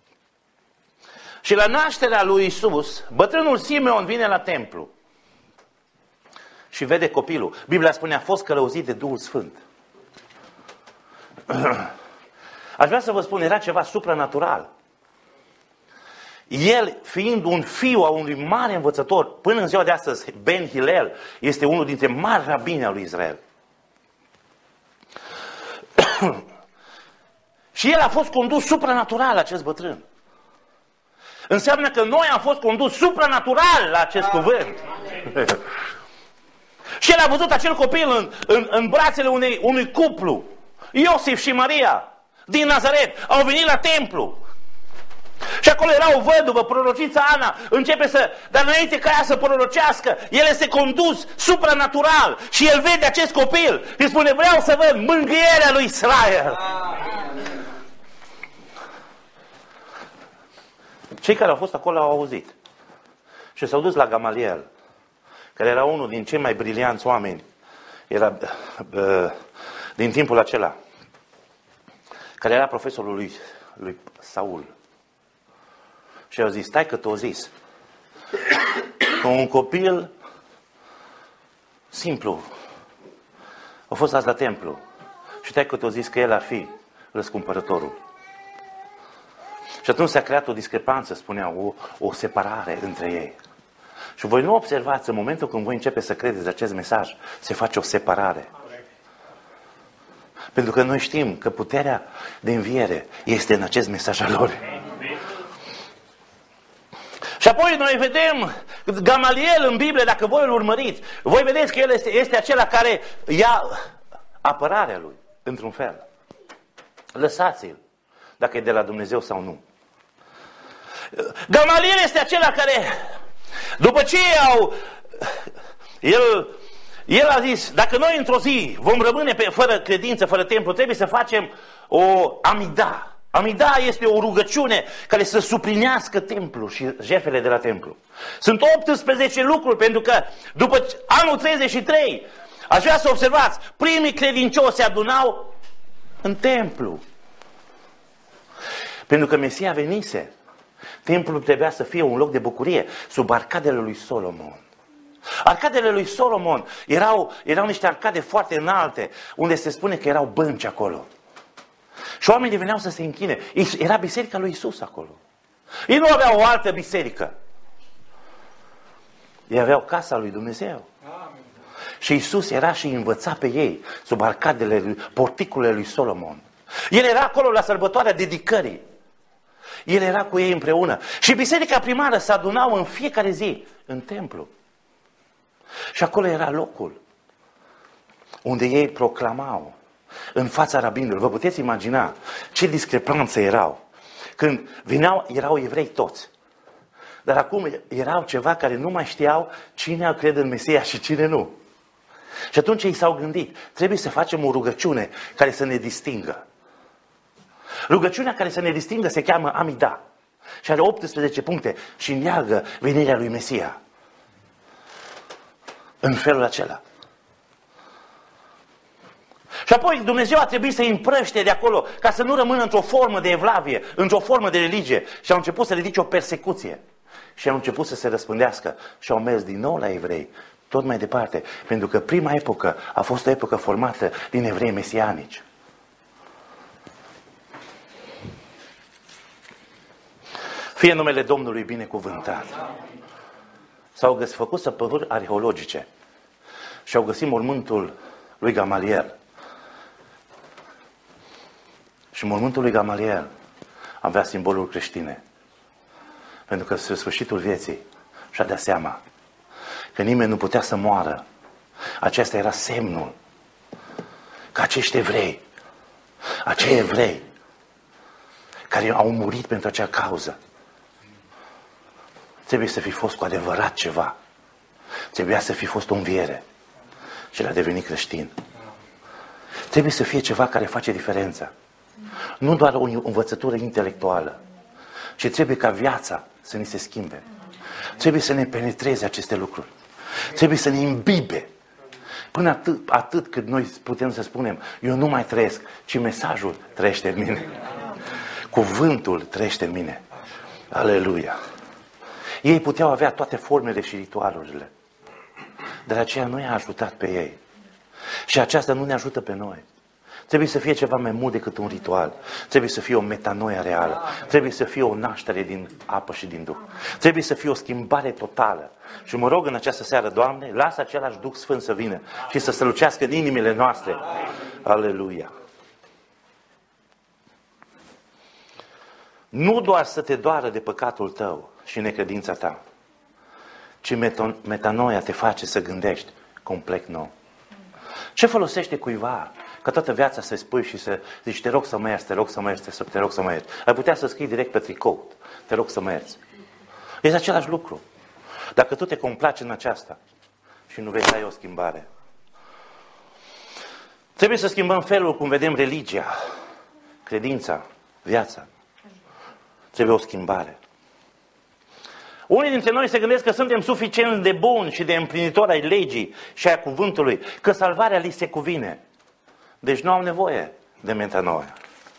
Și la nașterea lui Isus, bătrânul Simeon vine la templu și vede copilul. Biblia spune, a fost călăuzit de Duhul Sfânt. Aș vrea să vă spun, era ceva supranatural. El, fiind un fiu a unui mare învățător, până în ziua de astăzi, Ben Hillel este unul dintre mari rabini al lui Israel. Și el a fost condus supranatural, acest bătrân. Înseamnă că noi am fost condus supranatural la acest cuvânt. Și el a văzut acel copil în, în, în brațele unei, unui cuplu. Iosif și Maria din Nazaret au venit la templu. Și acolo era o văduvă, prorocița Ana, începe să, dar înainte ca ea să prorocească, el este condus supranatural și el vede acest copil și spune, vreau să văd mângâierea lui Israel. Cei care au fost acolo au auzit și s-au dus la Gamaliel, care era unul din cei mai brilianți oameni, era uh, din timpul acela, care era profesorul lui, lui Saul. Și au zis, stai că t-o zis. Că un copil simplu a fost azi la templu. Și stai că t-o zis că el ar fi răscumpărătorul. Și atunci s-a creat o discrepanță, spuneau, o, o separare între ei. Și voi nu observați, în momentul când voi începe să credeți acest mesaj, se face o separare. Pentru că noi știm că puterea de înviere este în acest mesaj al lor. Și apoi noi vedem Gamaliel în Biblie, dacă voi îl urmăriți, voi vedeți că el este, este acela care ia apărarea lui, într-un fel. Lăsați-l, dacă e de la Dumnezeu sau nu. Gamaliel este acela care, după ce au, el, el a zis, dacă noi într-o zi vom rămâne pe, fără credință, fără templu, trebuie să facem o amida. Amida este o rugăciune care să suplinească templul și jertfele de la templu. Sunt optsprezece lucruri, pentru că după anul treizeci și trei, aș vrea să observați, primii credincioși se adunau în templu. Pentru că Mesia venise. Templul trebuia să fie un loc de bucurie sub arcadele lui Solomon. Arcadele lui Solomon erau, erau niște arcade foarte înalte, unde se spune că erau bănci acolo. Și oamenii veneau să se închine. Era biserica lui Isus acolo. Ei nu aveau o altă biserică. Ei aveau casa lui Dumnezeu. Amin. Și Isus era și învăța pe ei sub arcadele, porticulele lui Solomon. El era acolo la sărbătoarea dedicării. El era cu ei împreună. Și biserica primară se adunau în fiecare zi în templu. Și acolo era locul unde ei proclamau în fața rabinilor. Vă puteți imagina ce discrepanțe erau. Când veneau, erau evrei toți. Dar acum erau ceva care nu mai știau cine crede în Mesia și cine nu. Și atunci ei s-au gândit, trebuie să facem o rugăciune care să ne distingă. Rugăciunea care să ne distingă se cheamă Amida. Și are optsprezece puncte și neagă venirea lui Mesia. În felul acela. Și apoi Dumnezeu a trebuit să-i împrăște de acolo ca să nu rămână într-o formă de evlavie, într-o formă de religie. Și au început să ridice o persecuție. Și au început să se răspândească. Și au mers din nou la evrei, tot mai departe. Pentru că prima epocă a fost o epocă formată din evrei mesianici. Fie numele Domnului binecuvântat. S-au găsit, făcut săpături arheologice și au găsit mormântul lui Gamaliel. Și mormântul lui Gamaliel avea simboluri creștine. Pentru că spre sfârșitul vieții și-a dat seama că nimeni nu putea să moară. Acesta era semnul că acești evrei, acei evrei care au murit pentru acea cauză, trebuie să fi fost cu adevărat ceva. Trebuia să fi fost o înviere. Și el a devenit creștin. Trebuie să fie ceva care face diferența. Nu doar o învățătură intelectuală, ci trebuie ca viața să ni se schimbe. Trebuie să ne penetreze aceste lucruri. Trebuie să ne imbibe. Până atât, atât cât noi putem să spunem, eu nu mai trăiesc, ci mesajul trăiește în mine. Cuvântul trăiește în mine. Aleluia! Ei puteau avea toate formele și ritualurile. Dar aceea nu i-a ajutat pe ei. Și aceasta nu ne ajută pe noi. Trebuie să fie ceva mai mult decât un ritual. Trebuie să fie o metanoia reală. Trebuie să fie o naștere din apă și din Duh. Trebuie să fie o schimbare totală. Și mă rog în această seară, Doamne, lasă același Duh Sfânt să vină și să strălucească în inimile noastre. Aleluia! Nu doar să te doară de păcatul tău și necredința ta, ci metanoia te face să gândești complet nou. Ce folosește cuiva ca toată viața să-i spui și să zici, te rog să mă ierți, te rog să mă ierți, te rog să mă ierți. Ai putea să scrii direct pe tricou, te rog să mă ierți. Este același lucru. Dacă tu te complaci în aceasta și nu vei să ai o schimbare, trebuie să schimbăm felul cum vedem religia, credința, viața. Trebuie o schimbare. Unii dintre noi se gândesc că suntem suficient de buni și de împlinitori ai legii și a cuvântului, că salvarea li se cuvine. Deci nu au nevoie de metanoia.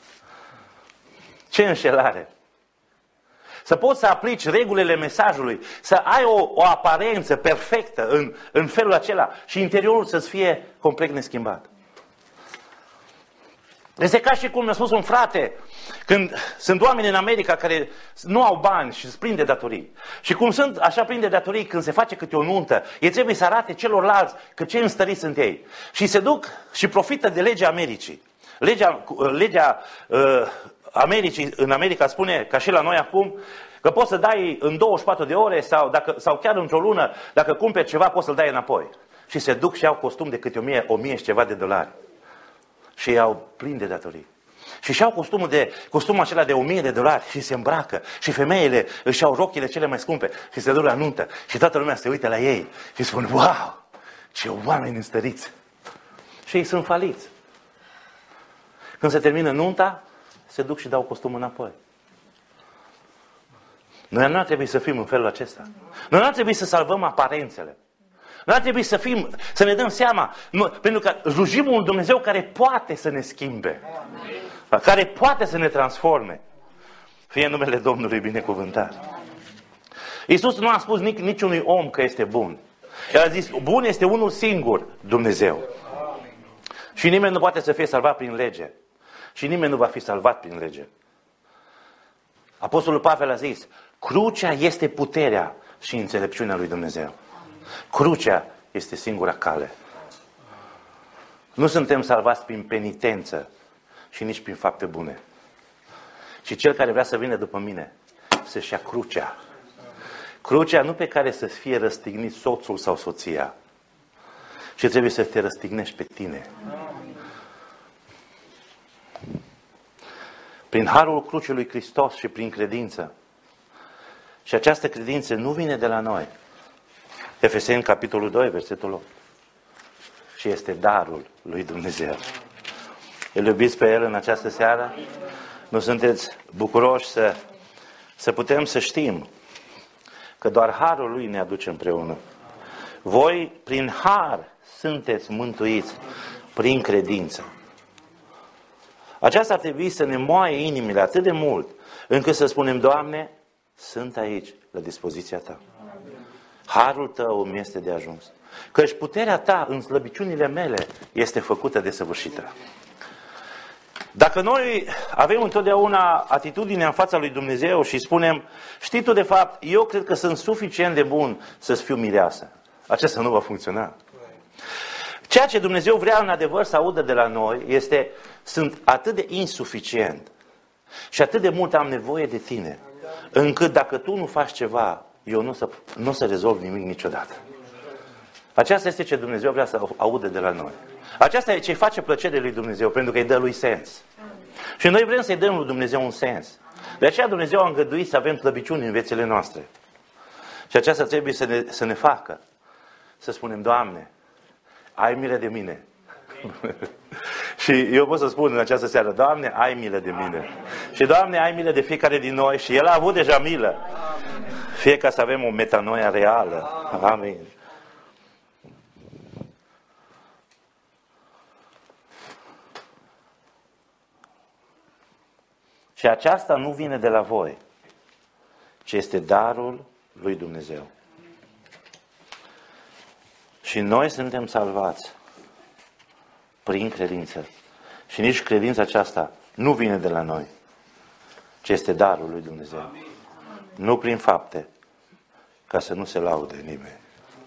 Ce înșelare! Să poți să aplici regulile mesajului, să ai o, o aparență perfectă în, în felul acela și interiorul să-ți fie complet neschimbat. Este ca și cum mi-a spus un frate, când sunt oameni în America care nu au bani și sunt plini de datorii. Și cum sunt așa plini de datorii, când se face câte o nuntă, ei trebuie să arate celorlalți că ce înstăriți sunt ei. Și se duc și profită de legea Americii. Legea, legea uh, Americii, în America spune, ca și la noi acum, că poți să dai în douăzeci și patru de ore sau, dacă, sau chiar într-o lună, dacă cumperi ceva, poți să-l dai înapoi. Și se duc și au costum de câte o mie, o mie și ceva de dolari. Și iau plin de datorii. Și și-au costumul, de, costumul acela de o mie de dolari și se îmbracă. Și femeile își iau rochile cele mai scumpe și se duc la nuntă. Și toată lumea se uită la ei și spune, wow, ce oameni înstăriți. Și ei sunt faliți. Când se termină nunta, se duc și dau costumul înapoi. Noi nu ar trebui să fim în felul acesta. Noi nu ar trebui să salvăm aparențele. Noi ar trebui să fim, să ne dăm seama, nu, pentru că slujim un Dumnezeu care poate să ne schimbe, care poate să ne transforme. Fie numele Domnului binecuvântat. Iisus nu a spus nici, niciunui om că este bun. El a zis, bun este unul singur, Dumnezeu. Și nimeni nu poate să fie salvat prin lege. Și nimeni nu va fi salvat prin lege. Apostolul Pavel a zis, crucea este puterea și înțelepciunea lui Dumnezeu. Crucea este singura cale. Nu suntem salvați prin penitență și nici prin fapte bune. Și cel care vrea să vină după mine, să-și ia crucea. Crucea nu pe care să fie răstignit soțul sau soția, ci trebuie să te răstignești pe tine. Prin harul crucii lui Hristos și prin credință. Și această credință nu vine de la noi. Efeseni, capitolul doi, versetul opt. Și este darul lui Dumnezeu. Îl iubiți pe El în această seară? Nu sunteți bucuroși să, să putem să știm că doar harul Lui ne aduce împreună. Voi, prin har, sunteți mântuiți prin credință. Aceasta ar trebui să ne moaie inimile atât de mult, încât să spunem, Doamne, sunt aici, la dispoziția Ta. Harul Tău îmi este de ajuns. Căci puterea Ta în slăbiciunile mele este făcută de săvârșită. Dacă noi avem întotdeauna atitudinea în fața lui Dumnezeu și spunem, știi tu de fapt, eu cred că sunt suficient de bun să-ți fiu mireasă. Acesta nu va funcționa. Ceea ce Dumnezeu vrea în adevăr să audă de la noi este, sunt atât de insuficient și atât de mult am nevoie de tine, încât dacă tu nu faci ceva, eu nu o să, nu o să rezolv nimic niciodată. Aceasta este ce Dumnezeu vrea să audă de la noi. Aceasta e ce face plăcere lui Dumnezeu, pentru că îi dă lui sens. Și noi vrem să-i dăm lui Dumnezeu un sens. De aceea Dumnezeu a îngăduit să avem slăbiciuni în viețile noastre. Și aceasta trebuie să ne, să ne facă. Să spunem, Doamne, ai milă de mine. Și eu pot să spun în această seară, Doamne, ai milă de mine. Și Doamne, ai milă de fiecare din noi. Și El a avut deja milă. Fie ca să avem o metanoia reală. Amin. Și aceasta nu vine de la voi, ci este darul lui Dumnezeu. Și noi suntem salvați prin credință. Și nici credința aceasta nu vine de la noi, ci este darul lui Dumnezeu. Nu prin fapte, ca să nu se laude nimeni.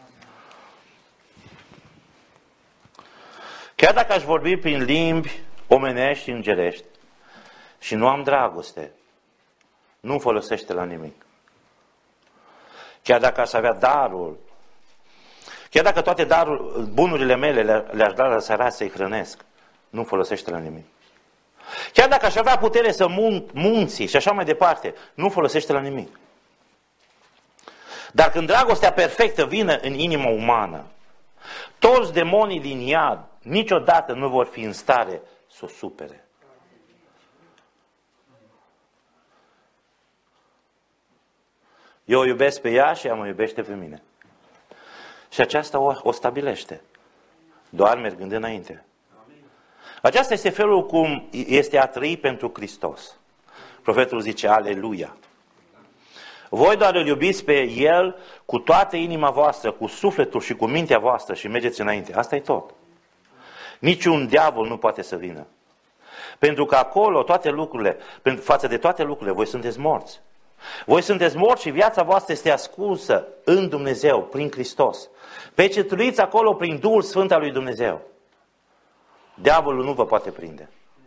Chiar dacă aș vorbi prin limbi omenești și îngerești, și nu am dragoste, nu folosește la nimic. Chiar dacă aș avea darul, chiar dacă toate darul, bunurile mele le-aș da la săraci să-i hrănesc, nu folosește la nimic. Chiar dacă aș avea putere să mun, munții și așa mai departe, nu folosește la nimic. Dar când dragostea perfectă vine în inima umană, toți demonii din iad niciodată nu vor fi în stare să o supere. Eu o iubesc pe ea și ea mă iubește pe mine. Și aceasta o, o stabilește. Doar mergând înainte. Aceasta este felul cum este a trăi pentru Hristos. Profetul zice, aleluia. Voi doar îl iubiți pe El cu toată inima voastră, cu sufletul și cu mintea voastră și mergeți înainte. Asta e tot. Niciun diavol nu poate să vină. Pentru că acolo toate lucrurile, față de toate lucrurile, voi sunteți morți. Voi sunteți morți și viața voastră este ascunsă în Dumnezeu, prin Hristos. Pecetuiți acolo prin Duhul Sfânt al lui Dumnezeu. Diavolul nu vă poate prinde.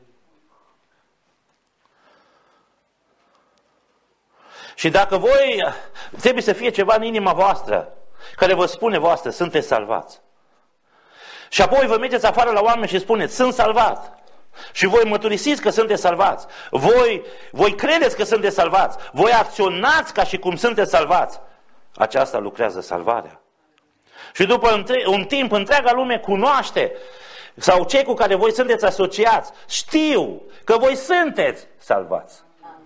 Și dacă voi, trebuie să fie ceva în inima voastră, care vă spune voastră, sunteți salvați. Și apoi vă mergeți afară la oameni și spuneți, sunt salvat. Și voi mărturisiți că sunteți salvați. Voi, voi credeți că sunteți salvați. Voi acționați ca și cum sunteți salvați. Aceasta lucrează salvarea. Și după un timp, întreaga lume cunoaște, sau cei cu care voi sunteți asociați, știu că voi sunteți salvați.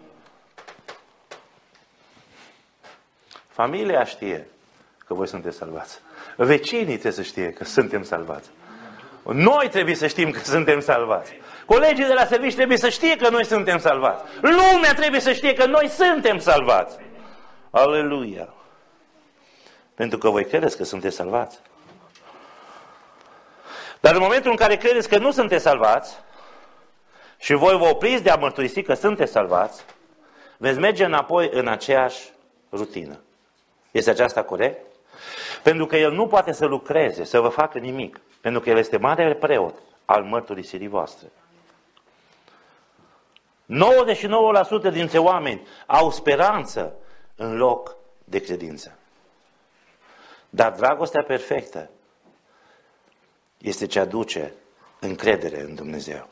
Familia știe că voi sunteți salvați. Vecinii trebuie să știe că suntem salvați. Noi trebuie să știm că suntem salvați. Colegii de la serviciu trebuie să știe că noi suntem salvați. Lumea trebuie să știe că noi suntem salvați. Aleluia! Pentru că voi credeți că sunteți salvați. Dar în momentul în care credeți că nu sunteți salvați și voi vă opriți de a mărturisi că sunteți salvați, veți merge înapoi în aceeași rutină. Este aceasta corect? Pentru că El nu poate să lucreze, să vă facă nimic. Pentru că El este marele preot al mărturisirii voastre. nouăzeci și nouă la sută dintre oameni au speranță în loc de credință. Dar dragostea perfectă este ce aduce încredere în Dumnezeu.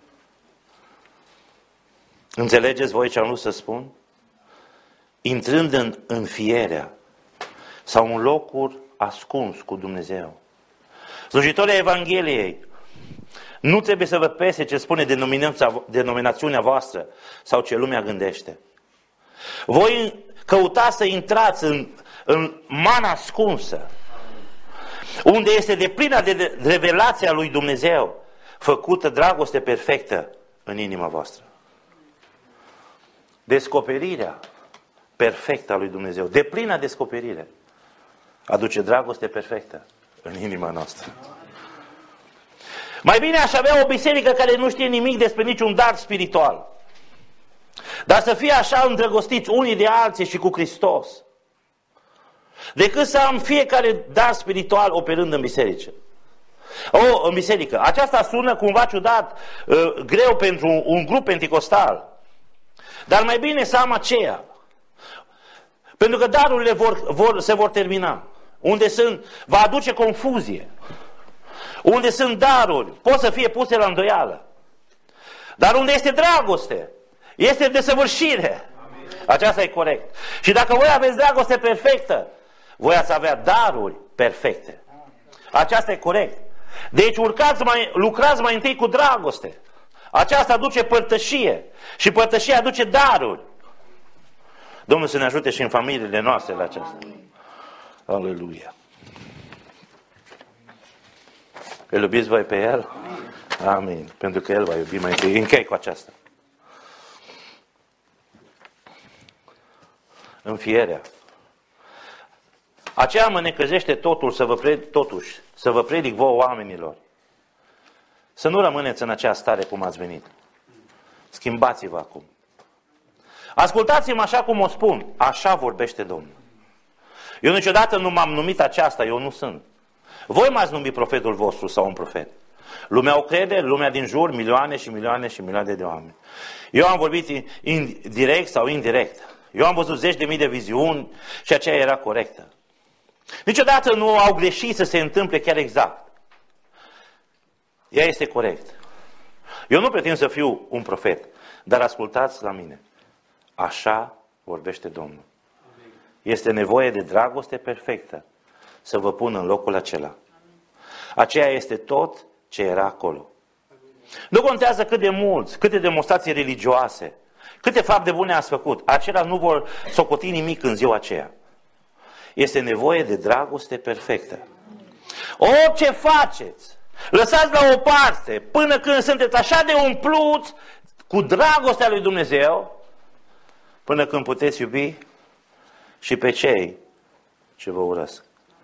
Înțelegeți voi ce am vrut să spun? Intrând în înfierea sau în locuri ascuns cu Dumnezeu. Slujitorii Evangheliei nu trebuie să vă pese ce spune denominațiunea voastră sau ce lumea gândește. Voi căutați să intrați în, în mana ascunsă, unde este deplină de revelația lui Dumnezeu, făcută dragoste perfectă în inima voastră. Descoperirea perfectă a lui Dumnezeu, deplină descoperire, aduce dragoste perfectă în inima noastră. Mai bine aș avea o biserică care nu știe nimic despre niciun dar spiritual, dar să fie așa îndrăgostiți unii de alții și cu Hristos, decât să am fiecare dar spiritual operând în biserică. O, în biserică. Aceasta sună cumva ciudat, uh, greu pentru un, un grup penticostal. Dar mai bine să am aceea. Pentru că darurile vor, vor, se vor termina. Unde sunt, va aduce confuzie. Unde sunt daruri, pot să fie puse la îndoială. Dar unde este dragoste, este desăvârșire. Aceasta e corect. Și dacă voi aveți dragoste perfectă, voi ați avea daruri perfecte. Aceasta e corect. Deci urcați mai, lucrați mai întâi cu dragoste. Aceasta aduce părtășie. Și părtășia aduce daruri. Domnul să ne ajute și în familiile noastre la aceasta. Aleluia. Îl iubiți voi pe El? Amin. Pentru că El va iubi mai întâi. Închei cu aceasta. Înfierea. Aceea mă necăjește totul să vă predic, totuși, să vă predic vouă oamenilor. Să nu rămâneți în acea stare cum ați venit. Schimbați-vă acum. Ascultați-mă așa cum o spun. Așa vorbește Domnul. Eu niciodată nu m-am numit aceasta, eu nu sunt. Voi m-ați numit profetul vostru sau un profet. Lumea o crede, lumea din jur, milioane și milioane și milioane de oameni. Eu am vorbit direct sau indirect. Eu am văzut zeci de mii de viziuni și aceea era corectă. Niciodată nu au greșit să se întâmple chiar exact. Ea este corect. Eu nu pretind să fiu un profet, dar ascultați la mine. Așa vorbește Domnul. Este nevoie de dragoste perfectă să vă pun în locul acela. Aceea este tot ce era acolo. Nu contează cât de mulți, câte demonstrații religioase, câte fapte bune ați făcut, acelea nu vor socoti nimic în ziua aceea. Este nevoie de dragoste perfectă. Orice faceți, lăsați la o parte până când sunteți așa de umpluți cu dragostea lui Dumnezeu, până când puteți iubi și pe cei ce vă urăsc.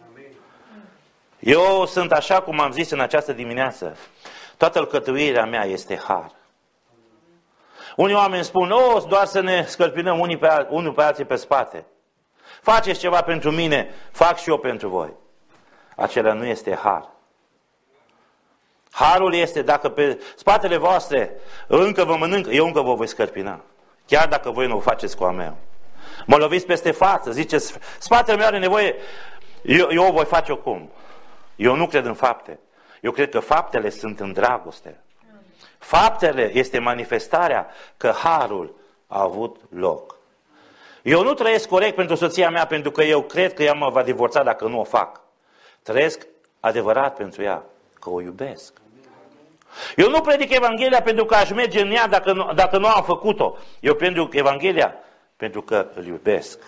Eu sunt așa cum am zis în această dimineață. Toată alcătuirea mea este har. Unii oameni spun, o, doar să ne scălpinăm unii pe, al- unii pe alții pe spate. Faceți ceva pentru mine, fac și eu pentru voi. Acela nu este har. Harul este dacă pe spatele voastre încă vă mănâncă, eu încă vă voi scărpina. Chiar dacă voi nu o faceți cu a meu. Mă loviți peste față, ziceți, spatele meu are nevoie, eu, eu o voi face oricum. Eu nu cred în fapte. Eu cred că faptele sunt în dragoste. Faptele este manifestarea că harul a avut loc. Eu nu trăiesc corect pentru soția mea pentru că eu cred că ea mă va divorța dacă nu o fac. Trăiesc adevărat pentru ea, că o iubesc. Eu nu predic Evanghelia pentru că aș merge în ea dacă nu, dacă nu am făcut-o. Eu predic Evanghelia pentru că îl iubesc.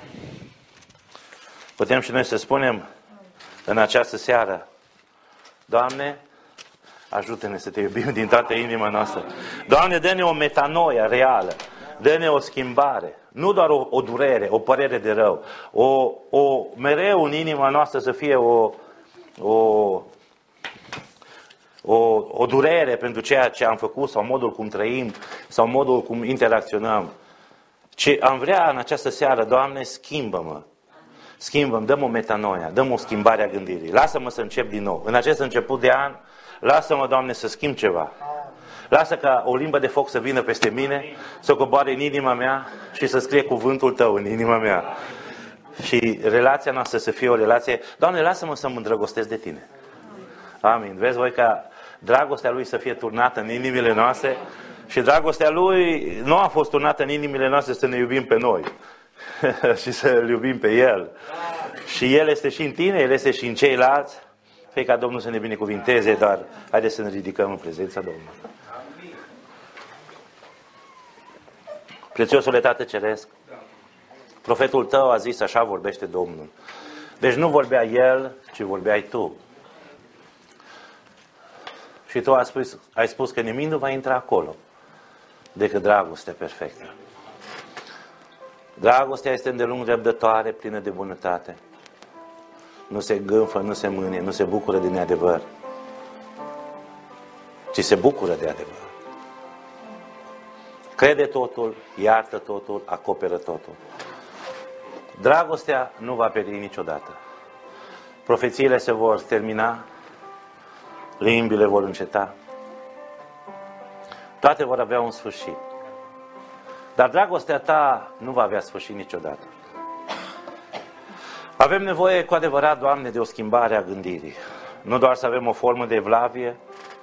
Putem și noi să spunem în această seară, Doamne, ajută-ne să te iubim din toată inima noastră. Doamne, dă-ne o metanoia reală. Dă-ne o schimbare. Nu doar o, o durere, o părere de rău. O, o, mereu în inima noastră să fie o, o, o, o durere pentru ceea ce am făcut sau modul cum trăim sau modul cum interacționăm. Ce am vrea în această seară, Doamne, schimbă-mă. Schimbă-mi, dă-mă o metanoia, dă-mă o schimbare a gândirii. Lasă-mă să încep din nou. În acest început de an, lasă-mă, Doamne, să schimb ceva. Lasă ca o limbă de foc să vină peste mine, să coboare în inima mea și să scrie cuvântul Tău în inima mea. Și relația noastră să fie o relație, Doamne, lasă-mă să mă îndrăgostesc de Tine. Amin. Vezi voi ca dragostea Lui să fie turnată în inimile noastre și dragostea Lui nu a fost turnată în inimile noastre să ne iubim pe noi și să-L iubim pe El. Și El este și în tine, El este și în ceilalți. Fie ca Domnul să ne binecuvinteze, dar haideți să ne ridicăm în prezența Domnului. Prețiosule Tată Ceresc, profetul Tău a zis, așa vorbește Domnul. Deci nu vorbea El, ci vorbeai Tu. Și Tu ai spus, ai spus că nimic nu va intra acolo decât dragoste perfectă. Dragostea este îndelung răbdătoare, plină de bunătate. Nu se gânfă, nu se mânie, nu se bucură de neadevăr, ci se bucură de adevăr. Crede totul, iartă totul, acoperă totul. Dragostea nu va pieri niciodată. Profețiile se vor termina, limbile vor înceta, toate vor avea un sfârșit. Dar dragostea Ta nu va avea sfârșit niciodată. Avem nevoie cu adevărat, Doamne, de o schimbare a gândirii. Nu doar să avem o formă de evlavie,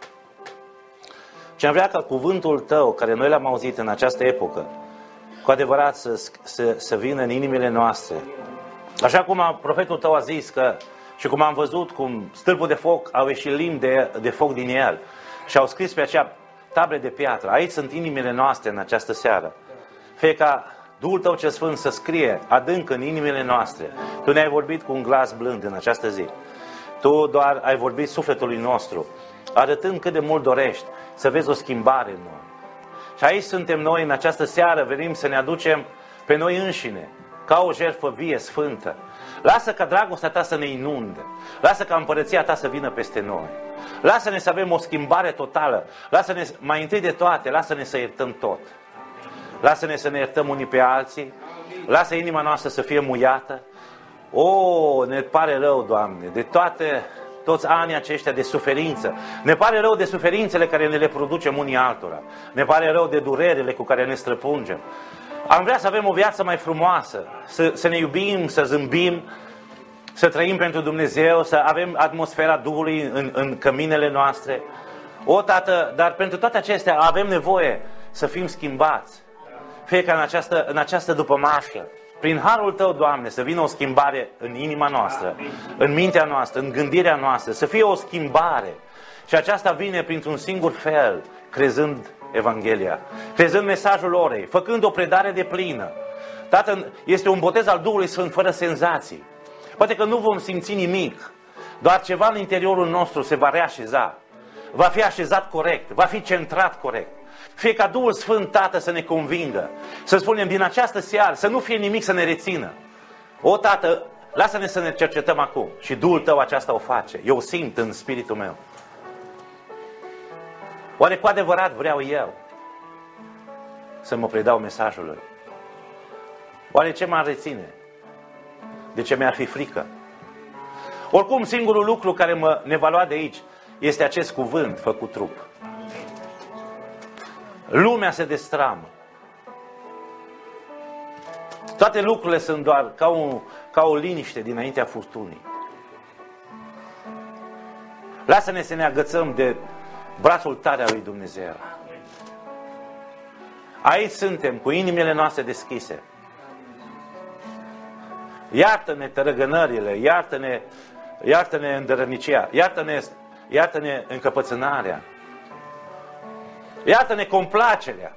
ci am vrea ca cuvântul Tău, care noi l-am auzit în această epocă, cu adevărat să, să, să vină în inimile noastre. Așa cum a, profetul Tău a zis că, și cum am văzut cum stâlpul de foc au ieșit limbi de, de foc din el și au scris pe acea tablă de piatră. Aici sunt inimile noastre în această seară. Fie ca Duhul Tău cel Sfânt să scrie adânc în inimile noastre. Tu ne-ai vorbit cu un glas blând în această zi. Tu doar ai vorbit sufletului nostru, arătând cât de mult dorești să vezi o schimbare în noi. Și aici suntem noi în această seară, venim să ne aducem pe noi înșine, ca o jertfă vie, sfântă. Lasă ca dragostea Ta să ne inunde. Lasă ca împărăția Ta să vină peste noi. Lasă-ne să avem o schimbare totală. Lasă-ne, mai întâi de toate, lasă-ne să iertăm tot. Lasă-ne să ne iertăm unii pe alții. Lasă inima noastră să fie muiată. O, ne pare rău, Doamne, de toate, toți anii aceștia de suferință. Ne pare rău de suferințele care ne le producem unii altora. Ne pare rău de durerile cu care ne străpungem. Am vrea să avem o viață mai frumoasă, să, să ne iubim, să zâmbim, să trăim pentru Dumnezeu, să avem atmosfera Duhului în, în căminele noastre. O, Tată, dar pentru toate acestea avem nevoie să fim schimbați. Fie ca în această, în această dupămașă, prin harul Tău, Doamne, să vină o schimbare în inima noastră, în mintea noastră, în gândirea noastră, să fie o schimbare. Și aceasta vine printr-un singur fel, crezând Evanghelia, crezând mesajul orei, făcând o predare de plină. Tată, este un botez al Duhului Sfânt fără senzații. Poate că nu vom simți nimic, doar ceva în interiorul nostru se va reașeza. Va fi așezat corect, va fi centrat corect. Fie ca Duhul Sfânt, Tată, să ne convingă, să spunem din această seară, să nu fie nimic să ne rețină. O, Tată, lasă-ne să ne cercetăm acum. Și Duhul Tău aceasta o face. Eu simt în spiritul meu. Oare cu adevărat vreau eu să mă predau mesajului? Oare ce m-ar reține? De ce mi-ar fi frică? Oricum, singurul lucru care mă, ne va lua de aici este acest cuvânt făcut trup. Lumea se destramă. Toate lucrurile sunt doar ca o, ca o liniște dinaintea furtunii. Lasă-ne să ne agățăm de brațul tare al lui Dumnezeu. Aici suntem, cu inimile noastre deschise. Iartă-ne tărăgănările, iartă-ne, iartă-ne îndărănicia, iartă-ne, iartă-ne încăpățânarea, iartă-ne complacerea.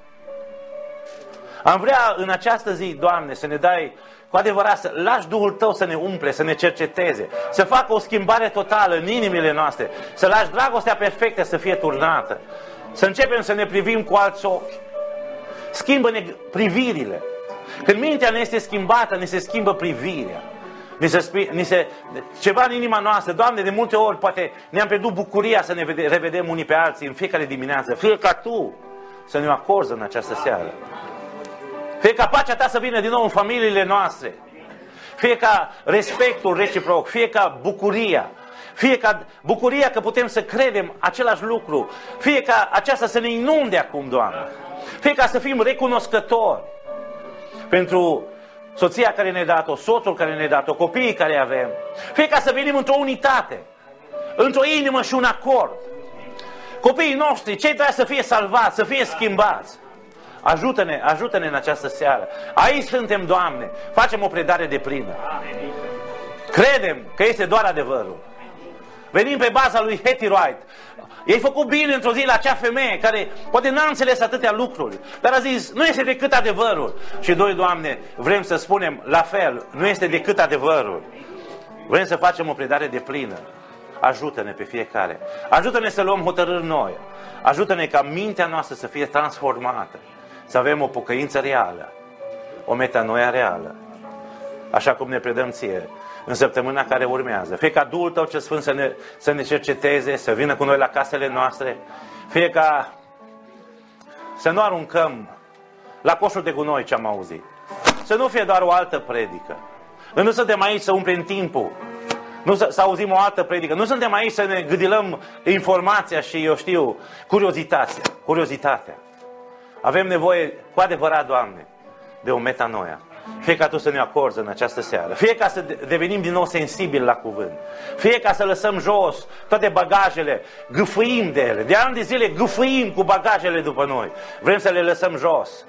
Am vrea în această zi, Doamne, să ne dai cu adevărat, să lași Duhul Tău să ne umple, să ne cerceteze, să facă o schimbare totală în inimile noastre, să lași dragostea perfectă să fie turnată, să începem să ne privim cu alți ochi. Schimbă-ne privirile. Când mintea ne este schimbată, ne se schimbă privirea. Ni se, ni se, ceva în inima noastră, Doamne, de multe ori poate ne-am pierdut bucuria să ne vede, revedem unii pe alții în fiecare dimineață. Fie ca Tu să ne acorzi în această seară. Fie ca pacea Ta să vină din nou în familiile noastre. Fie ca respectul reciproc, fie ca bucuria. Fie ca bucuria că putem să credem același lucru. Fie ca aceasta să ne inunde acum, Doamne. Fie ca să fim recunoscători pentru soția care ne-a dat-o, soțul care ne-a dat-o, copiii care avem. Fie ca să venim într-o unitate, într-o inimă și un acord. Copiii noștri, cei trebuie să fie salvați, să fie schimbați. Ajută-ne, ajută-ne în această seară. Aici suntem, Doamne, facem o predare de plină. Credem că este doar adevărul. Venim pe baza lui Hetty Wright. I-ai făcut bine într-o zi la acea femeie care poate n-a înțeles atâtea lucruri, dar a zis, nu este decât adevărul. Și doi, Doamne, vrem să spunem la fel, nu este decât adevărul. Vrem să facem o predare de plină. Ajută-ne pe fiecare. Ajută-ne să luăm hotărâri noi. Ajută-ne ca mintea noastră să fie transformată. Să avem o pocăință reală. O metanoia reală. Așa cum ne predăm Ție în săptămâna care urmează. Fie ca Duhul Tău cel Sfânt să ne, să ne cerceteze, să vină cu noi la casele noastre. Fie ca să nu aruncăm la coșul de gunoi ce am auzit. Să nu fie doar o altă predică. Noi nu suntem aici să umplem timpul. Nu să, să auzim o altă predică. Nu suntem aici să ne gâdilăm informația și, eu știu, curiozitatea. curiozitatea. Avem nevoie cu adevărat, Doamne, de o metanoia. Fie ca Tu să ne acorzi în această seară. Fie ca să devenim din nou sensibili la cuvânt. Fie ca să lăsăm jos toate bagajele, gâfâim de ele. De ani de zile gâfâim cu bagajele după noi. Vrem să le lăsăm jos.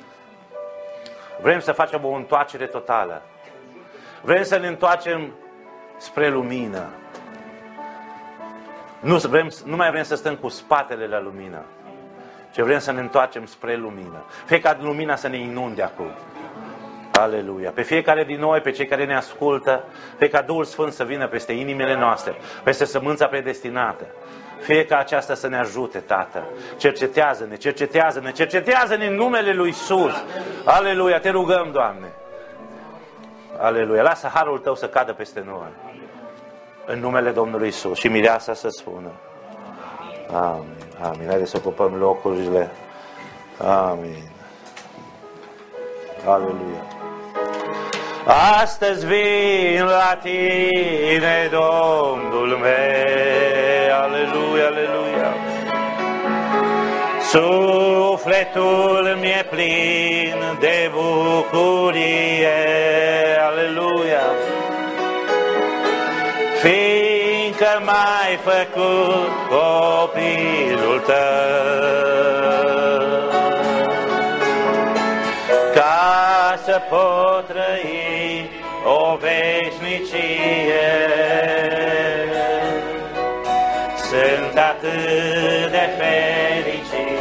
Vrem să facem o întoarcere totală. Vrem să ne întoarcem spre lumină. Nu, vrem, nu mai vrem să stăm cu spatele la lumină, ci vrem să ne întoarcem spre lumină. Fie ca lumina să ne inunde acum. Aleluia! Pe fiecare din noi, pe cei care ne ascultă, fie ca Duhul Sfânt să vină peste inimile noastre, peste sămânța predestinată. Fie ca aceasta să ne ajute, Tată. Cercetează-ne, cercetează-ne, cercetează-ne în numele Lui Iisus. Aleluia! Te rugăm, Doamne. Aleluia! Lasă harul Tău să cadă peste noi. În numele Domnului Iisus. Și mireasa să spună. Amin. Amin. Haideți să ocupăm locurile. Amin. Aleluia. Astăzi vin la Tine, Domnul meu. Aleluia, aleluia. Sufletul mi-e plin de bucurie. Aleluia. Fiindcă m-ai făcut copilul Tău, ca să pot trăi o veșnicie. Sunt atât de fericit,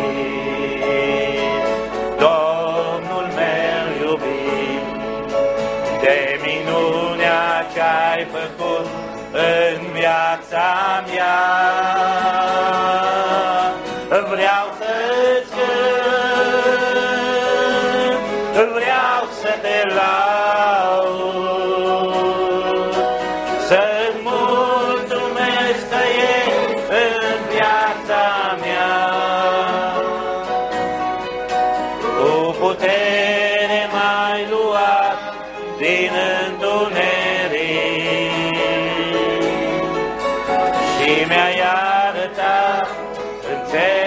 Domnul meu iubit, de minunea ce-ai făcut în viața mea. Vreau să-ți cânt, vreau să te laud, să-ți mulțumesc că ești în viața mea. Cu putere m-ai luat din întuneric și mi-ai arătat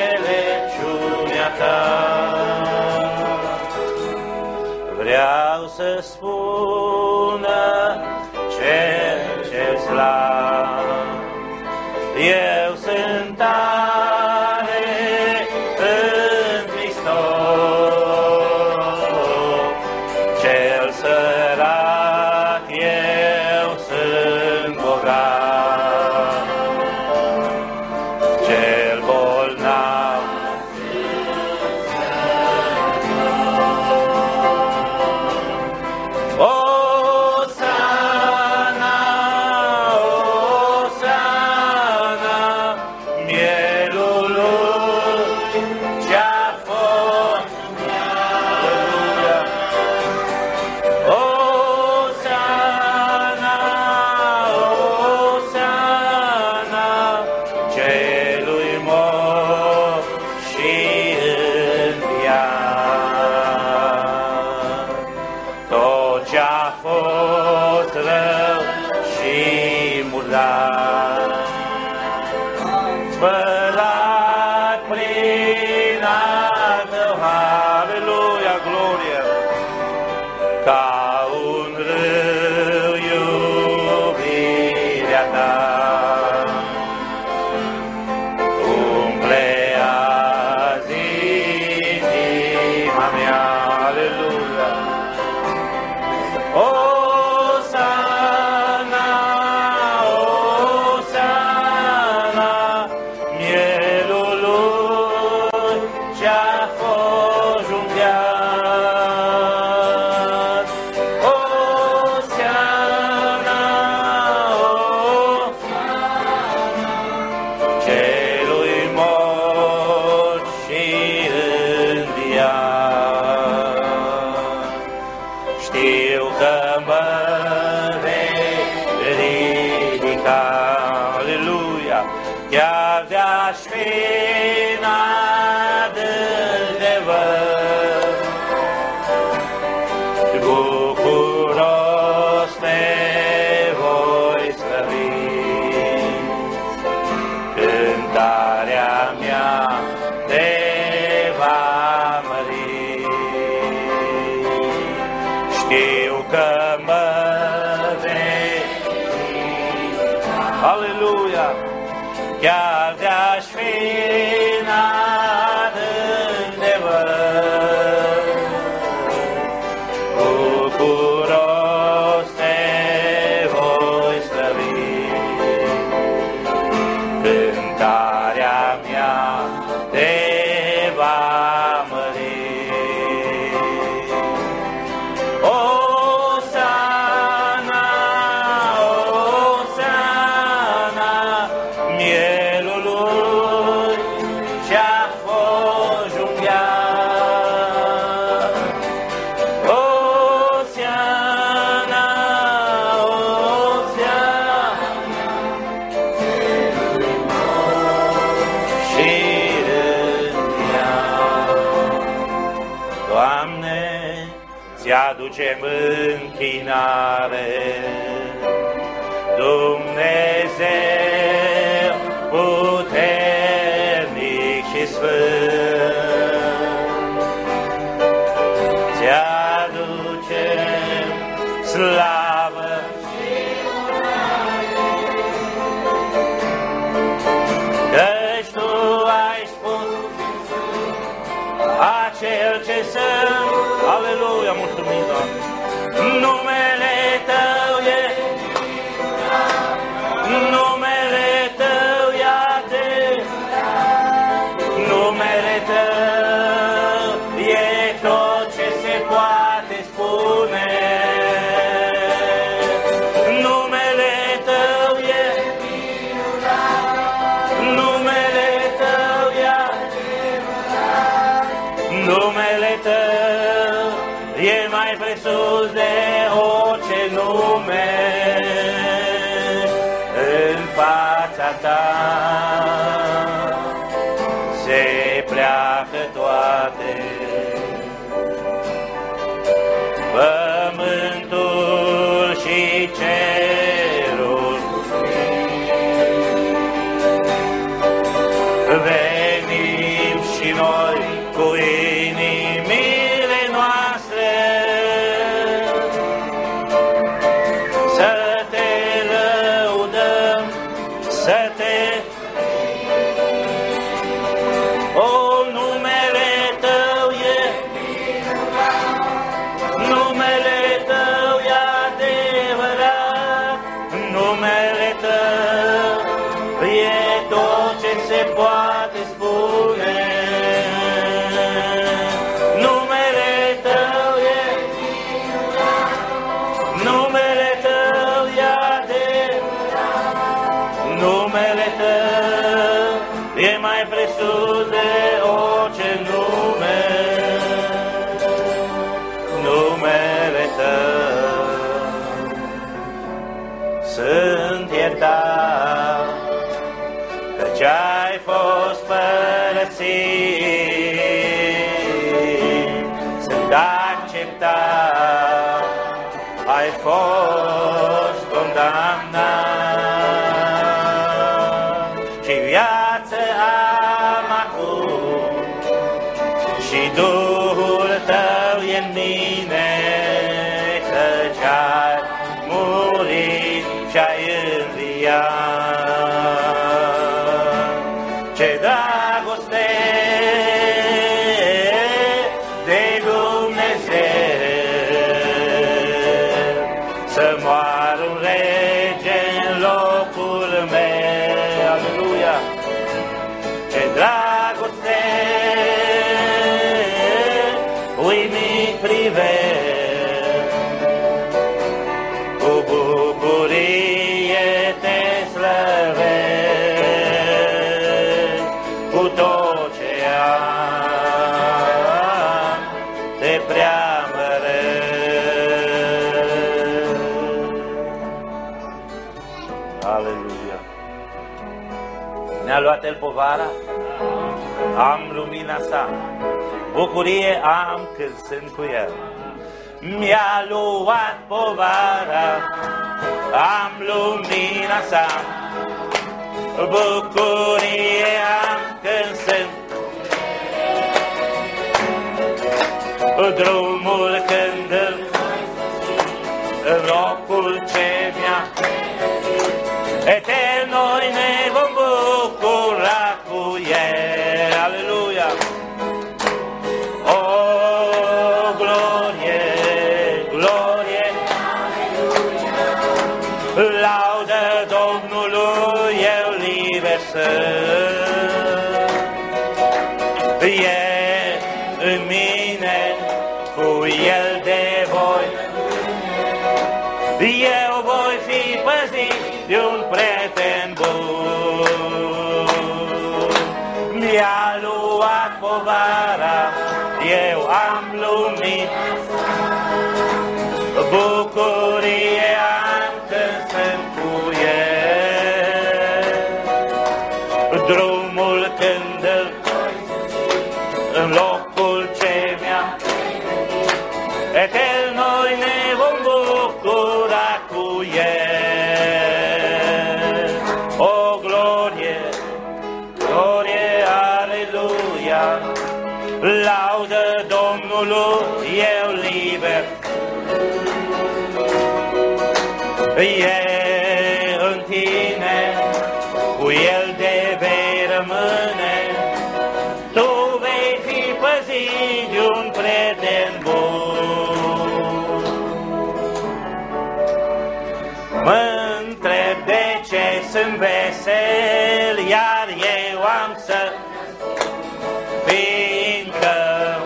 înțelepciunea Ta. Vreau să spună cel ce slav. Eu sunt tare în Hristos, cel sărac, eu sunt bogat, cel bolnav, Osana, Osana, mielul lui ce-a fost, aleluia. Osana, Osana, celui mor și înviat. Tot ce-a fost rău și murdar, spălat prin al tău, aleluia, glorie, ca un râu iubirea ta. Umple azi inima mea, aleluia. Osana, Osana, mielul lui ce-a fost junghiat. Osana, Osana, celui mort și înviat. Știu că mă vei ridica, aleluia, chiar de-aș fi în adânc de văd. Bucuros te voi slăvi, cântarea mea te va mări. Știu că mă vei ridica, aleluia, chiar de-aș fi în adânc de văd. Bucuros te voi slăvi, cântarea mea te va mări. Osana, Osana, mielul lui ce-a fost junghiat. Osana, Osana, și înviat. Doamne, ți-aducem închinare, Dumnezeu puternic și sfânt. Ți-aducem slavă și căci Tu ai spus acel ce sunt, aleluia, mulțumim, Doamne. Numele Tău e, numele Tău e adevărat, numele Tău e tot ce se poate spune. Numele Tău e minunat, numele Tău e adevărat, numele Tău e mai presus de orice nume. În fața Ta se pleacă toate, pământul și cerul. Venim și noi cu inimile noastre Tău e mai presus de orice nume, numele Tău. Sunt iertat, căci ai fost părăsit, sunt acceptat, ai fost condamnat și viață am acum și Duhul Tău e în mine, căci ai murit și ai înviat. Ce dragoste de Dumnezeu, să moară un rege în locul meu. Aleluia! Ce dragoste uimit privesc, cu bucurie te slăvesc, cu tot ce am te preamăresc. Aleluia! Ne-a luat El povara, am lumina sa, bucurie am când sunt cu El. Mi-a luat povara, am lumina sa, bucurie am când sunt. Drumul când în locul ce mi-a etern, noi ne vom bucura cu El. Aleluia! O, glorie, glorie, laudă Domnului, eu liber sunt. E în mine, cu El de voi, eu voi fi păzit de un prieten bun. Mi-a luat povara, eu am lumina, bucurie am când sunt cu El. Drumul când în locul ce mi-a etern, noi ne vom bucura cu El. O, glorie, glorie, aleluia, laudă Domnului, eu liber. E în tine, cu El de vei rămâne, tu vei fi păzit de un prieten bun. Mă întreb de ce sunt vesel, iar eu am să, fiindcă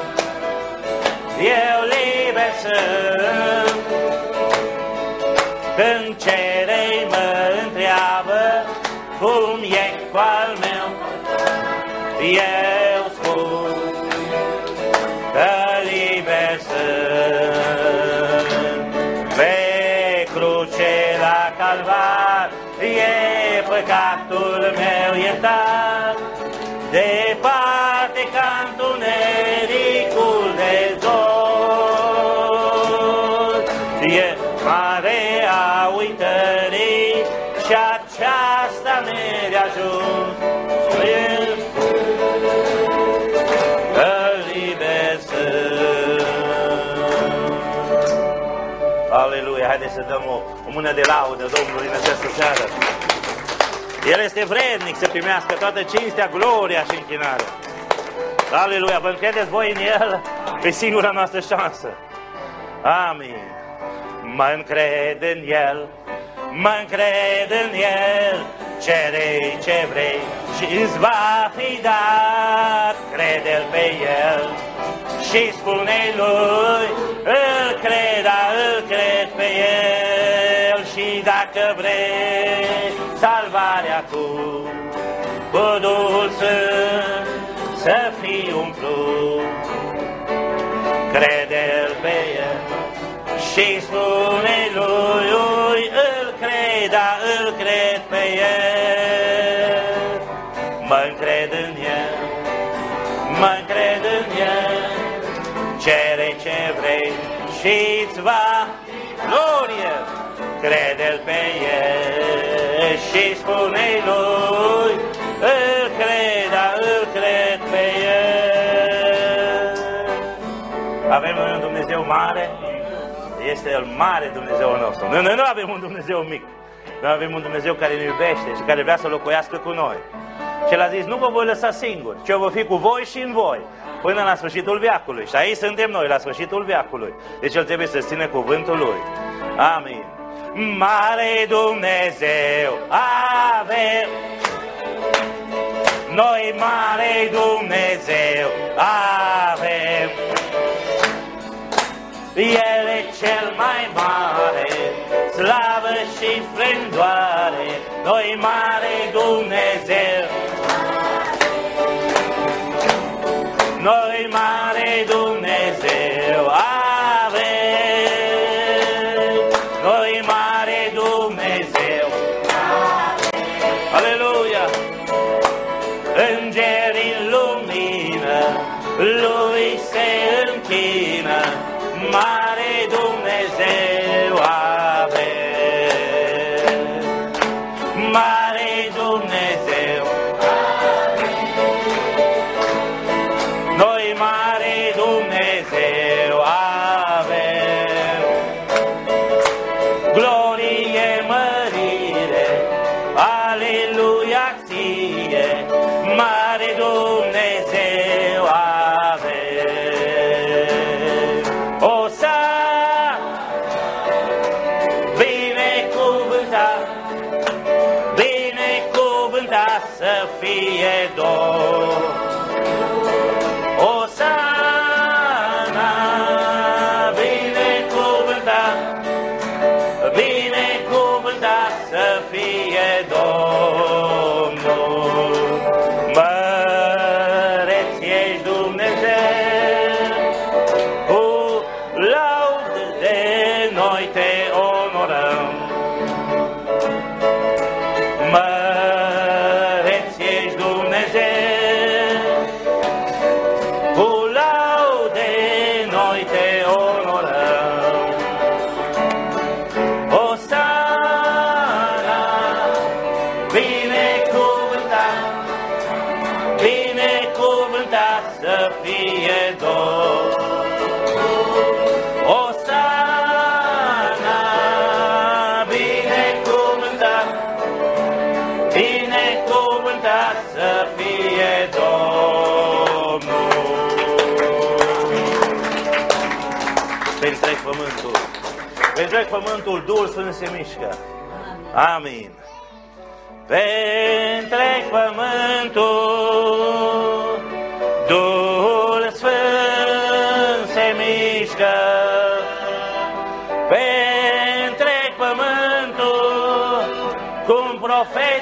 eu liber sunt. Când cerei mă întreabă cum e cu al meu, eu spun că liber sunt. Pe cruce la Calvar e păcatul meu iertat, departe ca întunericul de zor. E marea uitării și aceasta ne-a ajuns. Că liber sunt. Aleluia! Haideți să dăm o, o mână de laudă Domnului în această seară. El este vrednic să primească toată cinstea, gloria și închinarea. Aleluia! Vă încredeți voi în El? E singura noastră șansă. Amin. Mă încred în El, mă încred în El, cere ce vrei și îți va fi dat. Crede-L pe El și spune Lui, îl cred, îl cred pe El și și dacă vrei salvarea tu, cu Duhul Sfânt să fii umplut. Crede-l pe el și spune lui, lui, îl cred, da, îl cred pe el. Mă-ncred în el, mă-ncred în el, cere ce vrei și-ți va glorie. Crede-l pe el și spune lui, îl cred, da, îl cred pe el. Avem un Dumnezeu mare, este El mare Dumnezeu nostru. Noi, noi nu avem un Dumnezeu mic, noi avem un Dumnezeu care ne iubește și care vrea să locuiască cu noi. Și El a zis, nu vă voi lăsa singuri, ci eu voi fi cu voi și în voi, până la sfârșitul veacului. Și aici suntem noi, la sfârșitul veacului. Deci El trebuie să ține cuvântul Lui. Amin. Mare Dumnezeu avem, noi mare Dumnezeu avem. El e cel mai mare, slavă și splendoare, noi mare Dumnezeu. Noi mare Dumnezeu avem, noi mare Dumnezeu avem. Aleluia! Îngerii în lumină, Lui se închină, mare Dumnezeu avem, mare Dumnezeu avem. Noi mare Dumnezeu avem, glorie, mărire, aleluia ție, mare Dumnezeu avem. O să binecuvântat, binecuvântat să fie Domnul. Osana, binecuvântat, binecuvântat să fie Domnul. Măreț ești Dumnezeu, cu laudă de noi te onorăm. Măreț ești Dumnezeu, cu laude noi te onorăm. Osana, binecuvântat, binecuvântat să fie Domnul. Osana, binecuvântat, binecuvântat să fie Domnul. Pe întreg pământul, pe întreg pământul Duhul Sfânt se mișcă. Amin. Pe întreg pământul Duhul Sfânt se mișcă. Pe întreg pământul cum profet